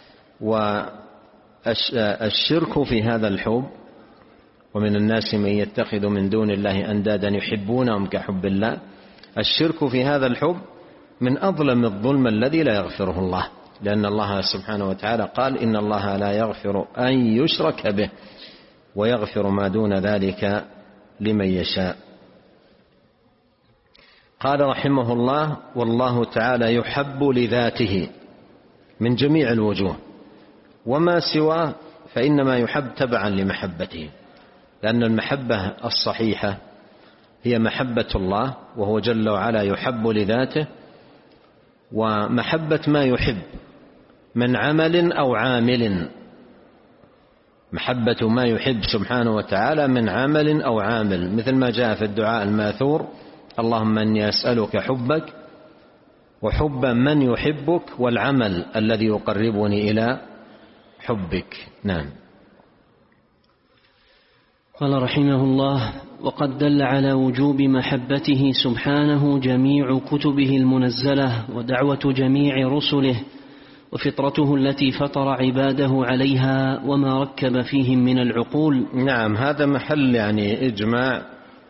A: والشرك في هذا الحب. ومن الناس من يتخذ من دون الله أندادا يحبونهم كحب الله. الشرك في هذا الحب من أظلم الظلم الذي لا يغفره الله، لأن الله سبحانه وتعالى قال إن الله لا يغفر أن يشرك به ويغفر ما دون ذلك لمن يشاء. قال رحمه الله: والله تعالى يحب لذاته من جميع الوجوه، وما سواه فإنما يحب تبعا لمحبته، لأن المحبة الصحيحة هي محبة الله، وهو جل وعلا يحب لذاته، ومحبة ما يحب من عمل أو عامل، محبة ما يحب سبحانه وتعالى من عمل أو عامل، مثل ما جاء في الدعاء الماثور: اللهم إني أسألك حبك وحب من يحبك والعمل الذي يقربني إلى حبك. نعم.
B: قال رحمه الله: وقد دل على وجوب محبته سبحانه جميع كتبه المنزلة ودعوة جميع رسله وفطرته التي فطر عباده عليها وما ركب فيهم من العقول.
A: نعم، هذا محل يعني إجماع،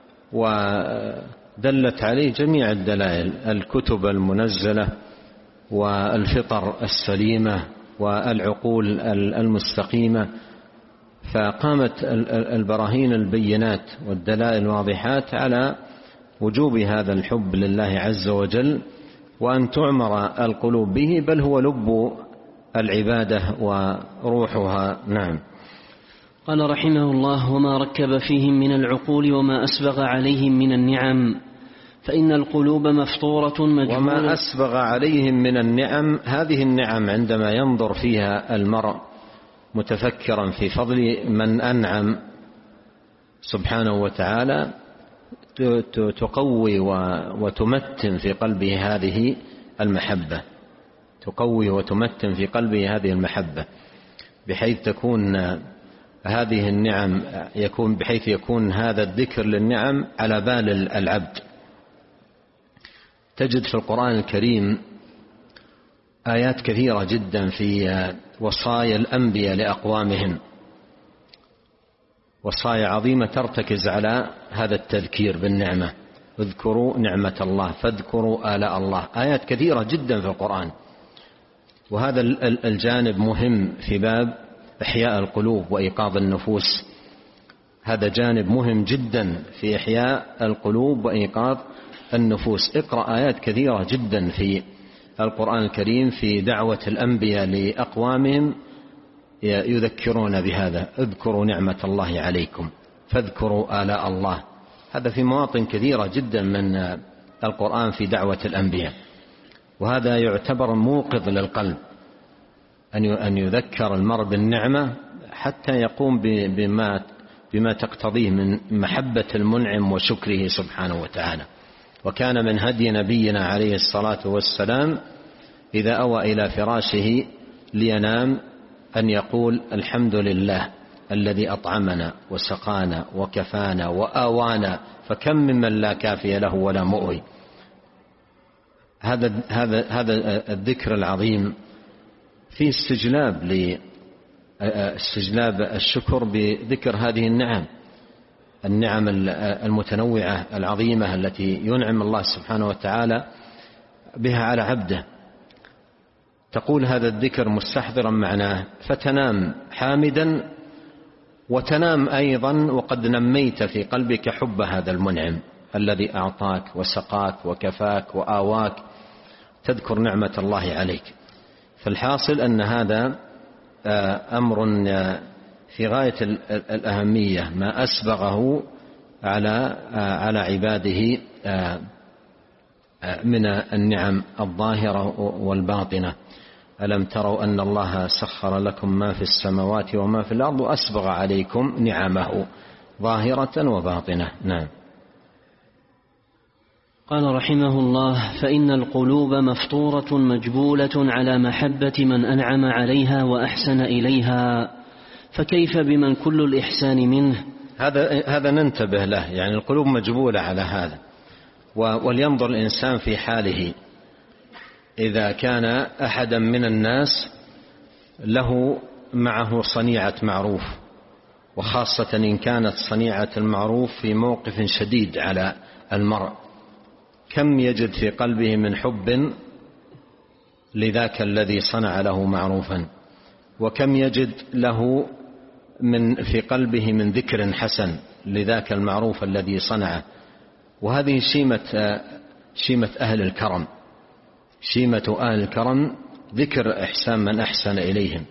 A: ودلت عليه جميع الدلائل: الكتب المنزلة والفطر السليمة والعقول المستقيمة. فقامت البراهين البينات والدلائل الواضحات على وجوب هذا الحب لله عز وجل، وأن تعمر القلوب به، بل هو لب العبادة وروحها. نعم.
B: قال رحمه الله: وما ركب فيهم من العقول وما أسبغ عليهم من النعم، فإن القلوب مفطورة مجبولة.
A: وما أسبغ عليهم من النعم، هذه النعم عندما ينظر فيها المرء متفكرا في فضل من أنعم سبحانه وتعالى تقوي وتمتن في قلبه هذه المحبة، تقوي وتمتن في قلبه هذه المحبة، بحيث تكون هذه النعم يكون بحيث يكون هذا الذكر للنعم على بال العبد. تجد في القرآن الكريم آيات كثيرة جدا في وصايا الأنبياء لأقوامهم، وصايا عظيمة ترتكز على هذا التذكير بالنعمة. اذكروا نعمة الله فاذكروا آلاء الله، آيات كثيرة جدا في القرآن. وهذا الجانب مهم في باب إحياء القلوب وإيقاظ النفوس، هذا جانب مهم جدا في إحياء القلوب وإيقاظ النفوس. اقرأ آيات كثيرة جدا في القرآن الكريم في دعوة الأنبياء لأقوامهم يذكرون بهذا. اذكروا نعمة الله عليكم فاذكروا آلاء الله، هذا في مواطن كثيرة جدا من القرآن في دعوة الأنبياء. وهذا يعتبر موقظ للقلب أن يذكر المرء بالنعمة حتى يقوم بما بما تقتضيه من محبة المنعم وشكره سبحانه وتعالى. وكان من هدي نبينا عليه الصلاة والسلام إذا أوى إلى فراشه لينام أن يقول الحمد لله الذي أطعمنا وسقانا وكفانا وآوانا، فكم ممن لا كافي له ولا مؤوي. هذا هذا هذا الذكر العظيم في استجلاب لاستجلاب الشكر بذكر هذه النعم، النعم المتنوعة العظيمة التي ينعم الله سبحانه وتعالى بها على عبده. تقول هذا الذكر مستحضرا معناه، فتنام حامدا وتنام أيضا وقد نميت في قلبك حب هذا المنعم الذي أعطاك وسقاك وكفاك وآواك، تذكر نعمة الله عليك. فالحاصل أن هذا أمر في غاية الأهمية، ما أسبغه على على عباده من النعم الظاهرة والباطنة. ألم تروا أن الله سخر لكم ما في السماوات وما في الأرض وأسبغ عليكم نعمه ظاهرة وباطنة. نعم.
B: قال رحمه الله: فإن القلوب مفطورة مجبولة على محبة من أنعم عليها وأحسن إليها، فكيف بمن كل الإحسان منه؟
A: هذا هذا ننتبه له، يعني القلوب مجبولة على هذا. ولينظر الإنسان في حاله، إذا كان أحدا من الناس له معه صنيعة معروف، وخاصة إن كانت صنيعة المعروف في موقف شديد على المرء، كم يجد في قلبه من حب لذاك الذي صنع له معروفا، وكم يجد له من في قلبه من ذكر حسن لذاك المعروف الذي صنعه. وهذه شيمة شيمة أهل الكرم، شيمة أهل الكرم ذكر إحسان من أحسن إليهم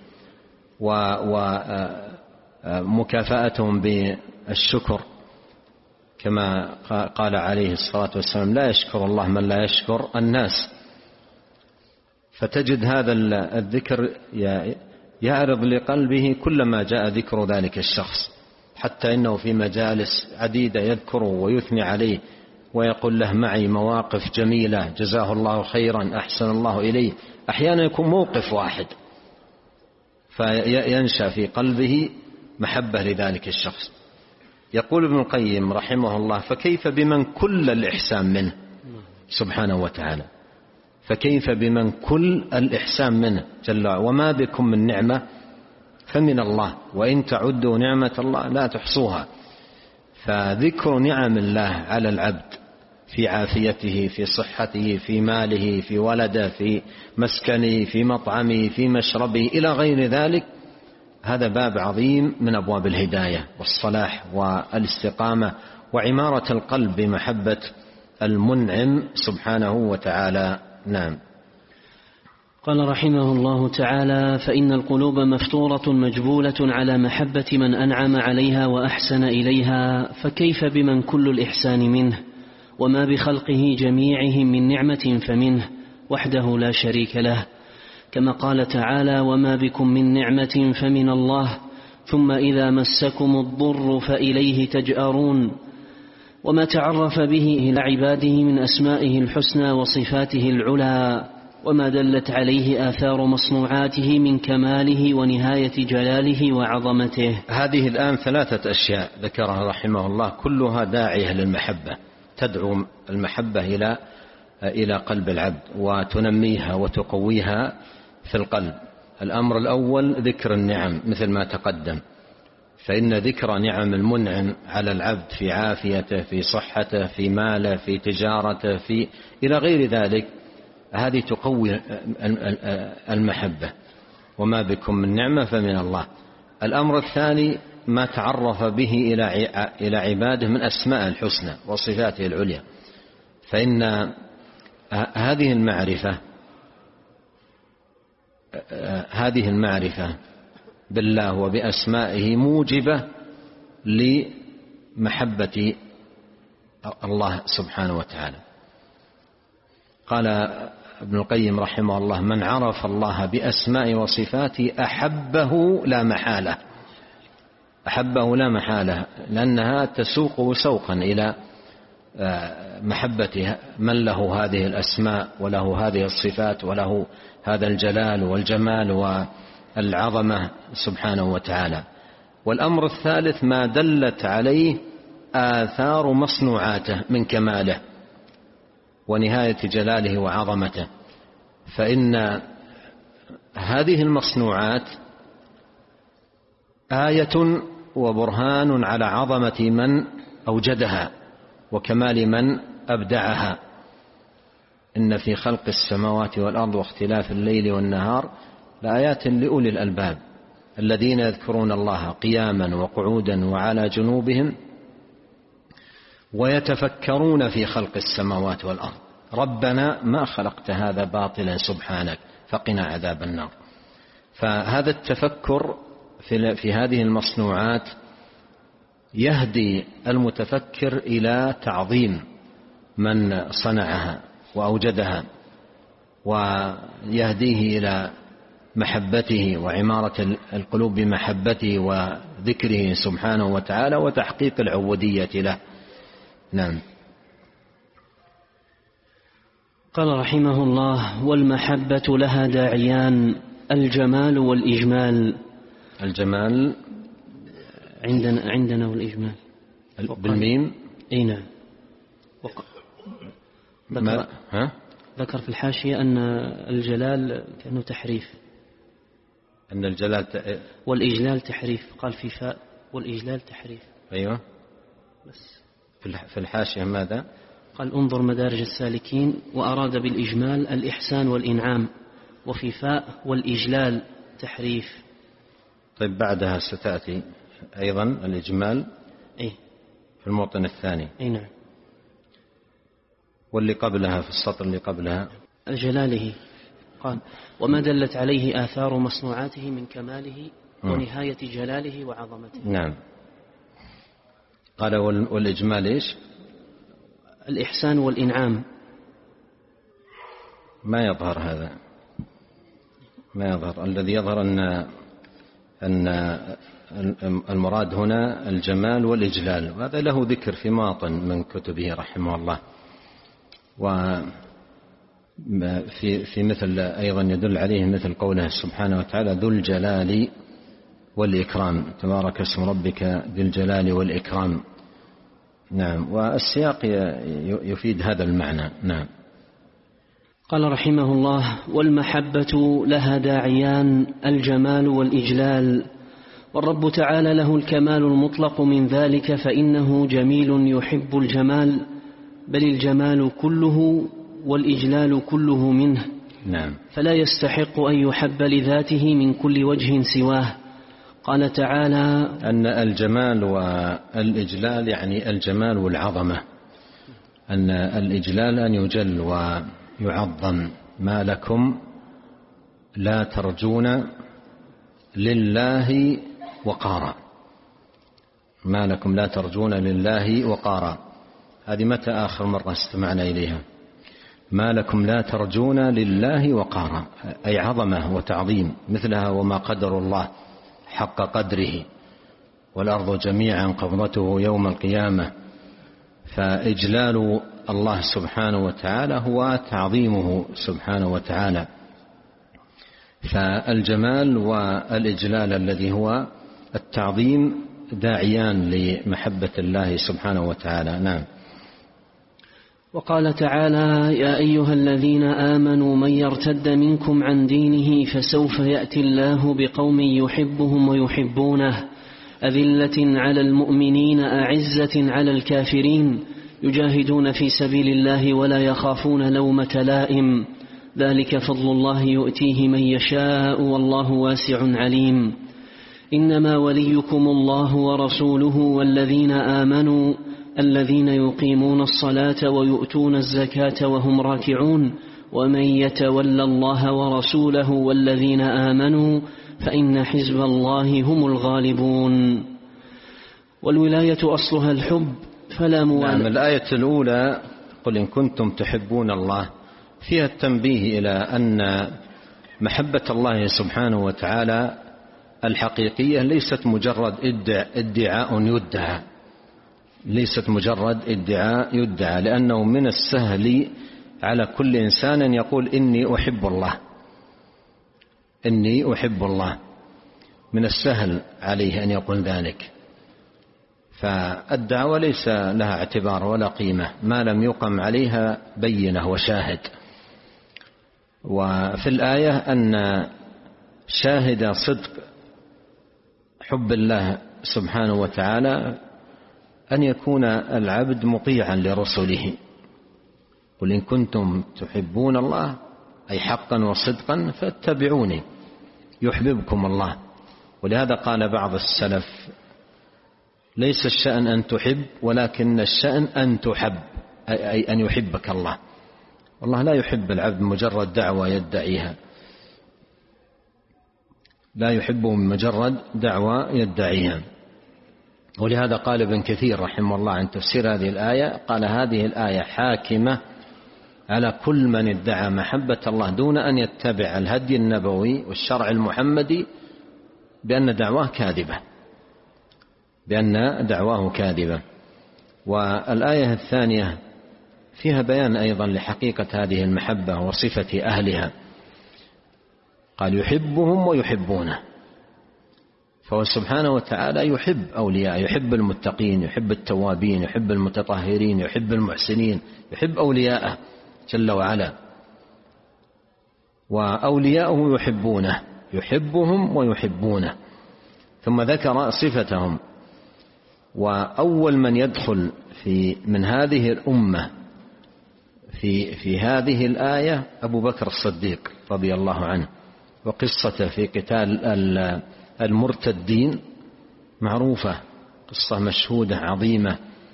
A: ومكافأتهم بالشكر، كما قال عليه الصلاة والسلام: لا يشكر الله من لا يشكر الناس. فتجد هذا الذكر يعرض لقلبه كلما جاء ذكر ذلك الشخص، حتى إنه في مجالس عديدة يذكره ويثني عليه ويقول له: معي مواقف جميلة جزاه الله خيرا أحسن الله إليه. أحيانا يكون موقف واحد فينشأ في قلبه محبة لذلك الشخص. يقول ابن القيم رحمه الله: فكيف بمن كل الإحسان منه سبحانه وتعالى، فكيف بمن كل الإحسان منه جل وعلا. وما بكم من نعمة فمن الله وإن تعدوا نعمة الله لا تحصوها. فذكر نعم الله على العبد في عافيته، في صحته، في ماله، في ولده، في مسكنه، في مطعمه، في مشربه، إلى غير ذلك، هذا باب عظيم من أبواب الهداية والصلاح والاستقامة وعمارة القلب بمحبة المنعم سبحانه وتعالى. نعم.
B: قال رحمه الله تعالى: فإن القلوب مفطورة مجبولة على محبة من أنعم عليها وأحسن إليها، فكيف بمن كل الإحسان منه، وما بخلقه جميعهم من نعمة فمنه وحده لا شريك له، كما قال تعالى: وما بكم من نعمة فمن الله ثم إذا مسكم الضر فإليه تجأرون. وما تعرف به إلى عباده من أسمائه الحسنى وصفاته العلى، وما دلت عليه آثار مصنوعاته من كماله ونهاية جلاله وعظمته.
A: هذه الآن ثلاثة أشياء ذكرها رحمه الله كلها داعية للمحبة، تدعو المحبة إلى إلى قلب العبد وتنميها وتقويها في القلب. الأمر الأول ذكر النعم مثل ما تقدم، فإن ذكر نعم المنعم على العبد في عافيته، في صحته، في ماله، في تجارته، في إلى غير ذلك، هذه تقوي المحبة. وما بكم من نعمة فمن الله. الأمر الثاني ما تعرف به إلى عباده من أسماء الحسنى وصفاته العليا، فإن هذه المعرفة هذه المعرفة بالله وبأسمائه موجبة لمحبة الله سبحانه وتعالى. قال ابن القيم رحمه الله: من عرف الله بأسماء وصفاته أحبه لا محالة، أحبه لا محالة، لأنها تسوق سوقا إلى محبة من له هذه الأسماء وله هذه الصفات وله هذا الجلال والجمال والعظمة سبحانه وتعالى. والأمر الثالث ما دلت عليه آثار مصنوعاته من كماله ونهاية جلاله وعظمته، فإن هذه المصنوعات آية وبرهان على عظمة من أوجدها وكمال من أبدعها. إن في خلق السماوات والأرض واختلاف الليل والنهار لآيات لأولي الألباب الذين يذكرون الله قياما وقعودا وعلى جنوبهم ويتفكرون في خلق السماوات والأرض ربنا ما خلقت هذا باطلا سبحانك فقنا عذاب النار. فهذا التفكر في هذه المصنوعات يهدي المتفكر إلى تعظيم من صنعها وأوجدها، ويهديه إلى محبته وعمارة القلوب بمحبته وذكره سبحانه وتعالى وتحقيق العبودية له. نعم.
B: قال رحمه الله: والمحبة لها داعيان: الجمال والإجمال.
A: الجمال
B: عندنا عندنا والإجمال
A: بالميم.
B: اي نعم. ذكر,
A: ها؟
B: ذكر في الحاشية أن الجلال كأنه تحريف،
A: أن الجلال ت...
B: والإجلال تحريف. قال في فاء والإجلال تحريف.
A: أيوة.
B: بس
A: في الحاشية ماذا؟
B: قال: انظر مدارج السالكين، وأراد بالإجمال الإحسان والإنعام، وفي فاء والإجلال تحريف.
A: طيب بعدها ستأتي أيضا الإجمال
B: إيه؟
A: في الموطن الثاني.
B: أي نعم.
A: واللي قبلها في السطر اللي قبلها
B: جلاله. قال: وما دلت عليه آثار مصنوعاته من كماله ونهاية جلاله وعظمته.
A: نعم. قال والإجمال إيش؟
B: الإحسان والإنعام.
A: ما يظهر هذا، ما يظهر. الذي يظهر أن أن المراد هنا الجمال والإجلال، وهذا له ذكر في ماطن من كتبه رحمه الله. وفي في مثل أيضا يدل عليه مثل قوله سبحانه وتعالى: ذو الجلال والإكرام، تبارك اسم ربك ذي الجلال والإكرام. نعم. والسياق يفيد هذا المعنى. نعم.
B: قال رحمه الله: والمحبة لها داعيان: الجمال والإجلال. والرب تعالى له الكمال المطلق من ذلك، فإنه جميل يحب الجمال، بل الجمال كله والإجلال كله منه.
A: نعم.
B: فلا يستحق أن يحب لذاته من كل وجه سواه. قال تعالى:
A: أن الجمال والإجلال يعني الجمال والعظمة، أن الإجلال أن يجل ويعظم. ما لكم لا ترجون لله وقارا، ما لكم لا ترجون لله وقارا. هذه متى آخر مرة استمعنا إليها؟ ما لكم لا ترجون لله وقارا، أي عظمة وتعظيم. مثلها وما قدر الله حق قدره والأرض جميعا قبضته يوم القيامة. فإجلال الله سبحانه وتعالى هو تعظيمه سبحانه وتعالى، فالجمال والإجلال الذي هو التعظيم داعيان لمحبة الله سبحانه وتعالى. نعم.
B: وقال تعالى: يا أيها الذين آمنوا من يرتد منكم عن دينه فسوف يأتي الله بقوم يحبهم ويحبونه أذلة على المؤمنين أعزة على الكافرين يجاهدون في سبيل الله ولا يخافون لومة لائم ذلك فضل الله يؤتيه من يشاء والله واسع عليم. إنما وليكم الله ورسوله والذين آمنوا الذين يقيمون الصلاة ويؤتون الزكاة وهم راكعون ومن يتول الله ورسوله والذين آمنوا فإن حزب الله هم الغالبون. والولاية أصلها الحب فلا موالاه.
A: نعم. الآية الأولى قل إن كنتم تحبون الله فيها التنبيه إلى أن محبة الله سبحانه وتعالى الحقيقية ليست مجرد ادعاء يدعى ليست مجرد ادعاء يدعى لأنه من السهل على كل إنسان أن يقول إني أحب الله إني أحب الله من السهل عليه أن يقول ذلك، فالدعوة ليس لها اعتبار ولا قيمة ما لم يقم عليها بينة وشاهد. وفي الآية أن شاهد صدق حب الله سبحانه وتعالى أن يكون العبد مطيعا لرسله. قل إن كنتم تحبون الله أي حقا وصدقا فاتبعوني يحببكم الله. ولهذا قال بعض السلف ليس الشأن أن تحب ولكن الشأن أن تحب أي أن يحبك الله. والله لا يحب العبد مجرد دعوة يدعيها لا يحبه من مجرد دعوة يدعيها. ولهذا قال ابن كثير رحمه الله عن تفسير هذه الآية قال هذه الآية حاكمة على كل من ادعى محبة الله دون أن يتبع الهدي النبوي والشرع المحمدي بأن دعواه كاذبة بأن دعواه كاذبة. والآية الثانية فيها بيان أيضا لحقيقة هذه المحبة وصفة أهلها. قال يحبهم ويحبونه، فهو سبحانه وتعالى يحب أولياء، يحب المتقين، يحب التوابين، يحب المتطهرين، يحب المحسنين، يحب أولياءه جل وعلا. وأولياءه يحبونه يحبهم ويحبونه. ثم ذكر صفتهم. وأول من يدخل في من هذه الأمة في في هذه الآية أبو بكر الصديق رضي الله عنه، وقصته في قتال المرتدين معروفة، قصة مشهودة عظيمة.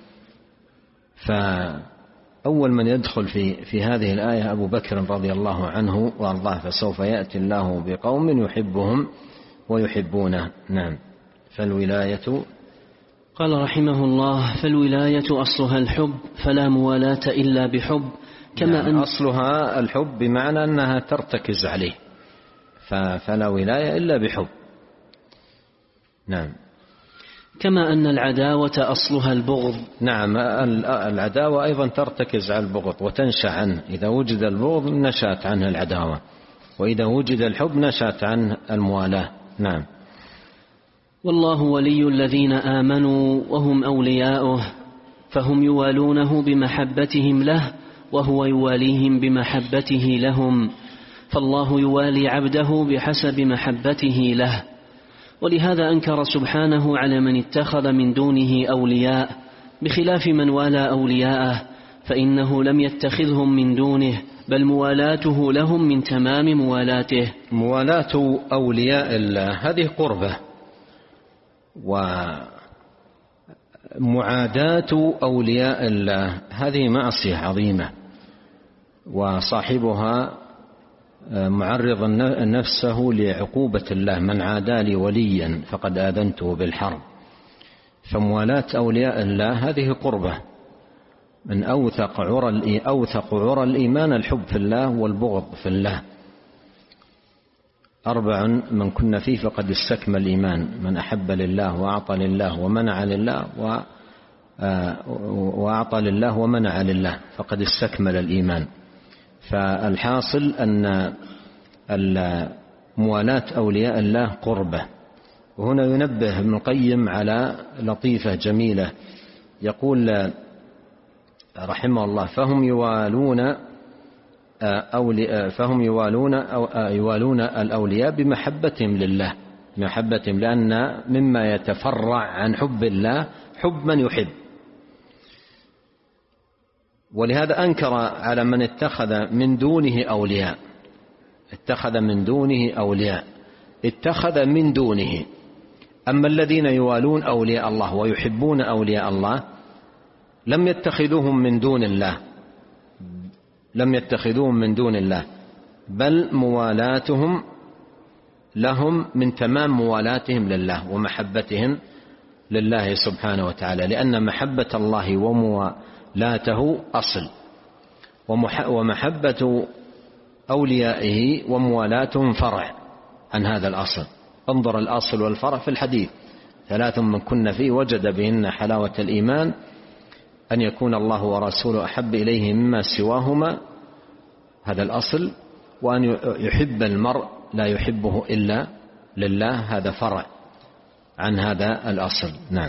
A: فأول من يدخل في في هذه الآية أبو بكر رضي الله عنه وأرضاه فسوف يأتي الله بقوم يحبهم ويحبونه. نعم. فالولاية
B: قال رحمه الله فالولاية أصلها الحب فلا موالاة إلا بحب كما
A: نعم. أن أصلها الحب بمعنى أنها ترتكز عليه فلا ولاية إلا بحب. نعم.
B: كما أن العداوة أصلها البغض.
A: نعم. العداوة أيضا ترتكز على البغض وتنشأ عنه. إذا وجد البغض نشأت عنه العداوة، وإذا وجد الحب نشأت عنه الموالاة. نعم.
B: والله ولي الذين آمنوا وهم أولياؤه فهم يوالونه بمحبتهم له وهو يواليهم بمحبته لهم، فالله يوالي عبده بحسب محبته له. ولهذا أنكر سبحانه على من اتخذ من دونه أولياء بخلاف من والى أولياءه، فإنه لم يتخذهم من دونه بل موالاته لهم من تمام موالاته.
A: موالاة أولياء الله هذه قربة، ومعاداة أولياء الله هذه معصية عظيمة، وصاحبها معرض نفسه لعقوبة الله. من عادى لي وليا فقد آذنته بالحرب. فموالاة أولياء الله هذه قربة. من أوثق عرى أوثق عرى الإيمان الحب في الله والبغض في الله. أربع من كن فيه فقد استكمل الإيمان: من أحب لله وأعطى لله ومنع لله وأعطى لله ومنع لله فقد استكمل الإيمان. فالحاصل أن موالاة أولياء الله قربة. وهنا ينبه ابن القيم على لطيفة جميلة، يقول رحمه الله: فهم يوالون أولي فهم يوالون أو يوالون الأولياء بمحبتهم لله، محبتهم، لأن مما يتفرع عن حب الله حب من يحب. ولهذا أنكر على من اتخذ من دونه أولياء، اتخذ من دونه أولياء اتخذ من دونه. أما الذين يوالون أولياء الله ويحبون أولياء الله لم يتخذوهم من دون الله، لم يتخذوهم من دون الله، بل موالاتهم لهم من تمام موالاتهم لله ومحبتهم لله سبحانه وتعالى، لأن محبة الله وموالاته أصل، ومحبة أوليائه وموالاتهم فرع عن هذا الأصل. انظر الأصل والفرع في الحديث: ثلاث من كن فيه وجد بهن حلاوة الإيمان، أن يكون الله ورسوله أحب إليه مما سواهما، هذا الأصل، وأن يحب المرء لا يحبه إلا لله، هذا فرع عن هذا الأصل. نعم.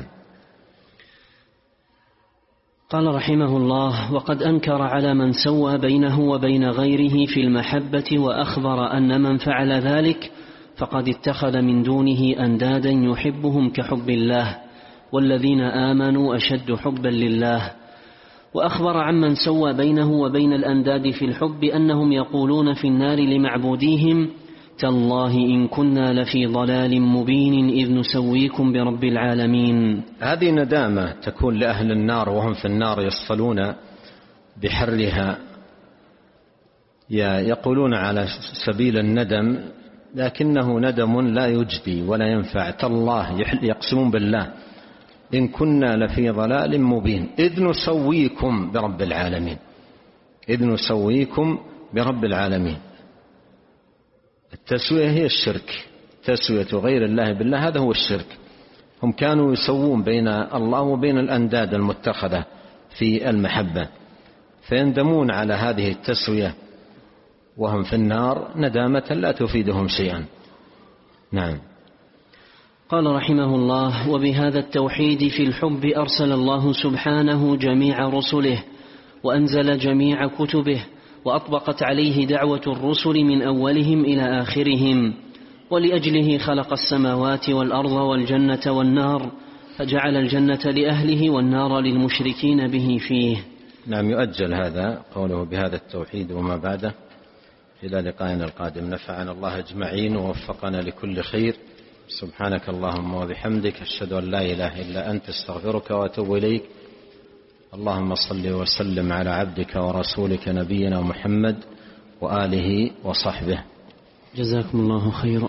B: قال رحمه الله: وقد أنكر على من سوى بينه وبين غيره في المحبة، وأخبر أن من فعل ذلك فقد اتخذ من دونه أندادا يحبهم كحب الله، والذين آمنوا أشد حبا لله. وأخبر عمن سوى بينه وبين الأنداد في الحب أنهم يقولون في النار لمعبوديهم: تالله إن كنا لفي ضلال مبين إذ نسويكم برب العالمين.
A: هذه ندامة تكون لأهل النار وهم في النار يصطلون بحرها، يقولون على سبيل الندم، لكنه ندم لا يجدي ولا ينفع. تالله يقسمون بالله: إن كنا لفي ضلال مبين إذ نسويكم برب العالمين، إذ نسويكم برب العالمين. التسوية هي الشرك، تسوية غير الله بالله هذا هو الشرك. هم كانوا يسوون بين الله وبين الأنداد المتخذة في المحبة، فيندمون على هذه التسوية وهم في النار ندامة لا تفيدهم شيئا. نعم.
B: قال رحمه الله: وبهذا التوحيد في الحب أرسل الله سبحانه جميع رسله، وأنزل جميع كتبه، وأطبقت عليه دعوة الرسل من أولهم إلى آخرهم، ولأجله خلق السماوات والأرض والجنة والنار، فجعل الجنة لأهله والنار للمشركين به فيه.
A: نعم. يؤجل هذا قوله بهذا التوحيد وما بعده إلى لقائنا القادم. نفعنا الله أجمعين ووفقنا لكل خير. سبحانك اللهم وبحمدك، أشهد أن لا إله إلا أنت، استغفرك وأتوب إليك. اللهم صل وسلم على عبدك ورسولك نبينا محمد وآله وصحبه.
B: جزاكم الله خيرا.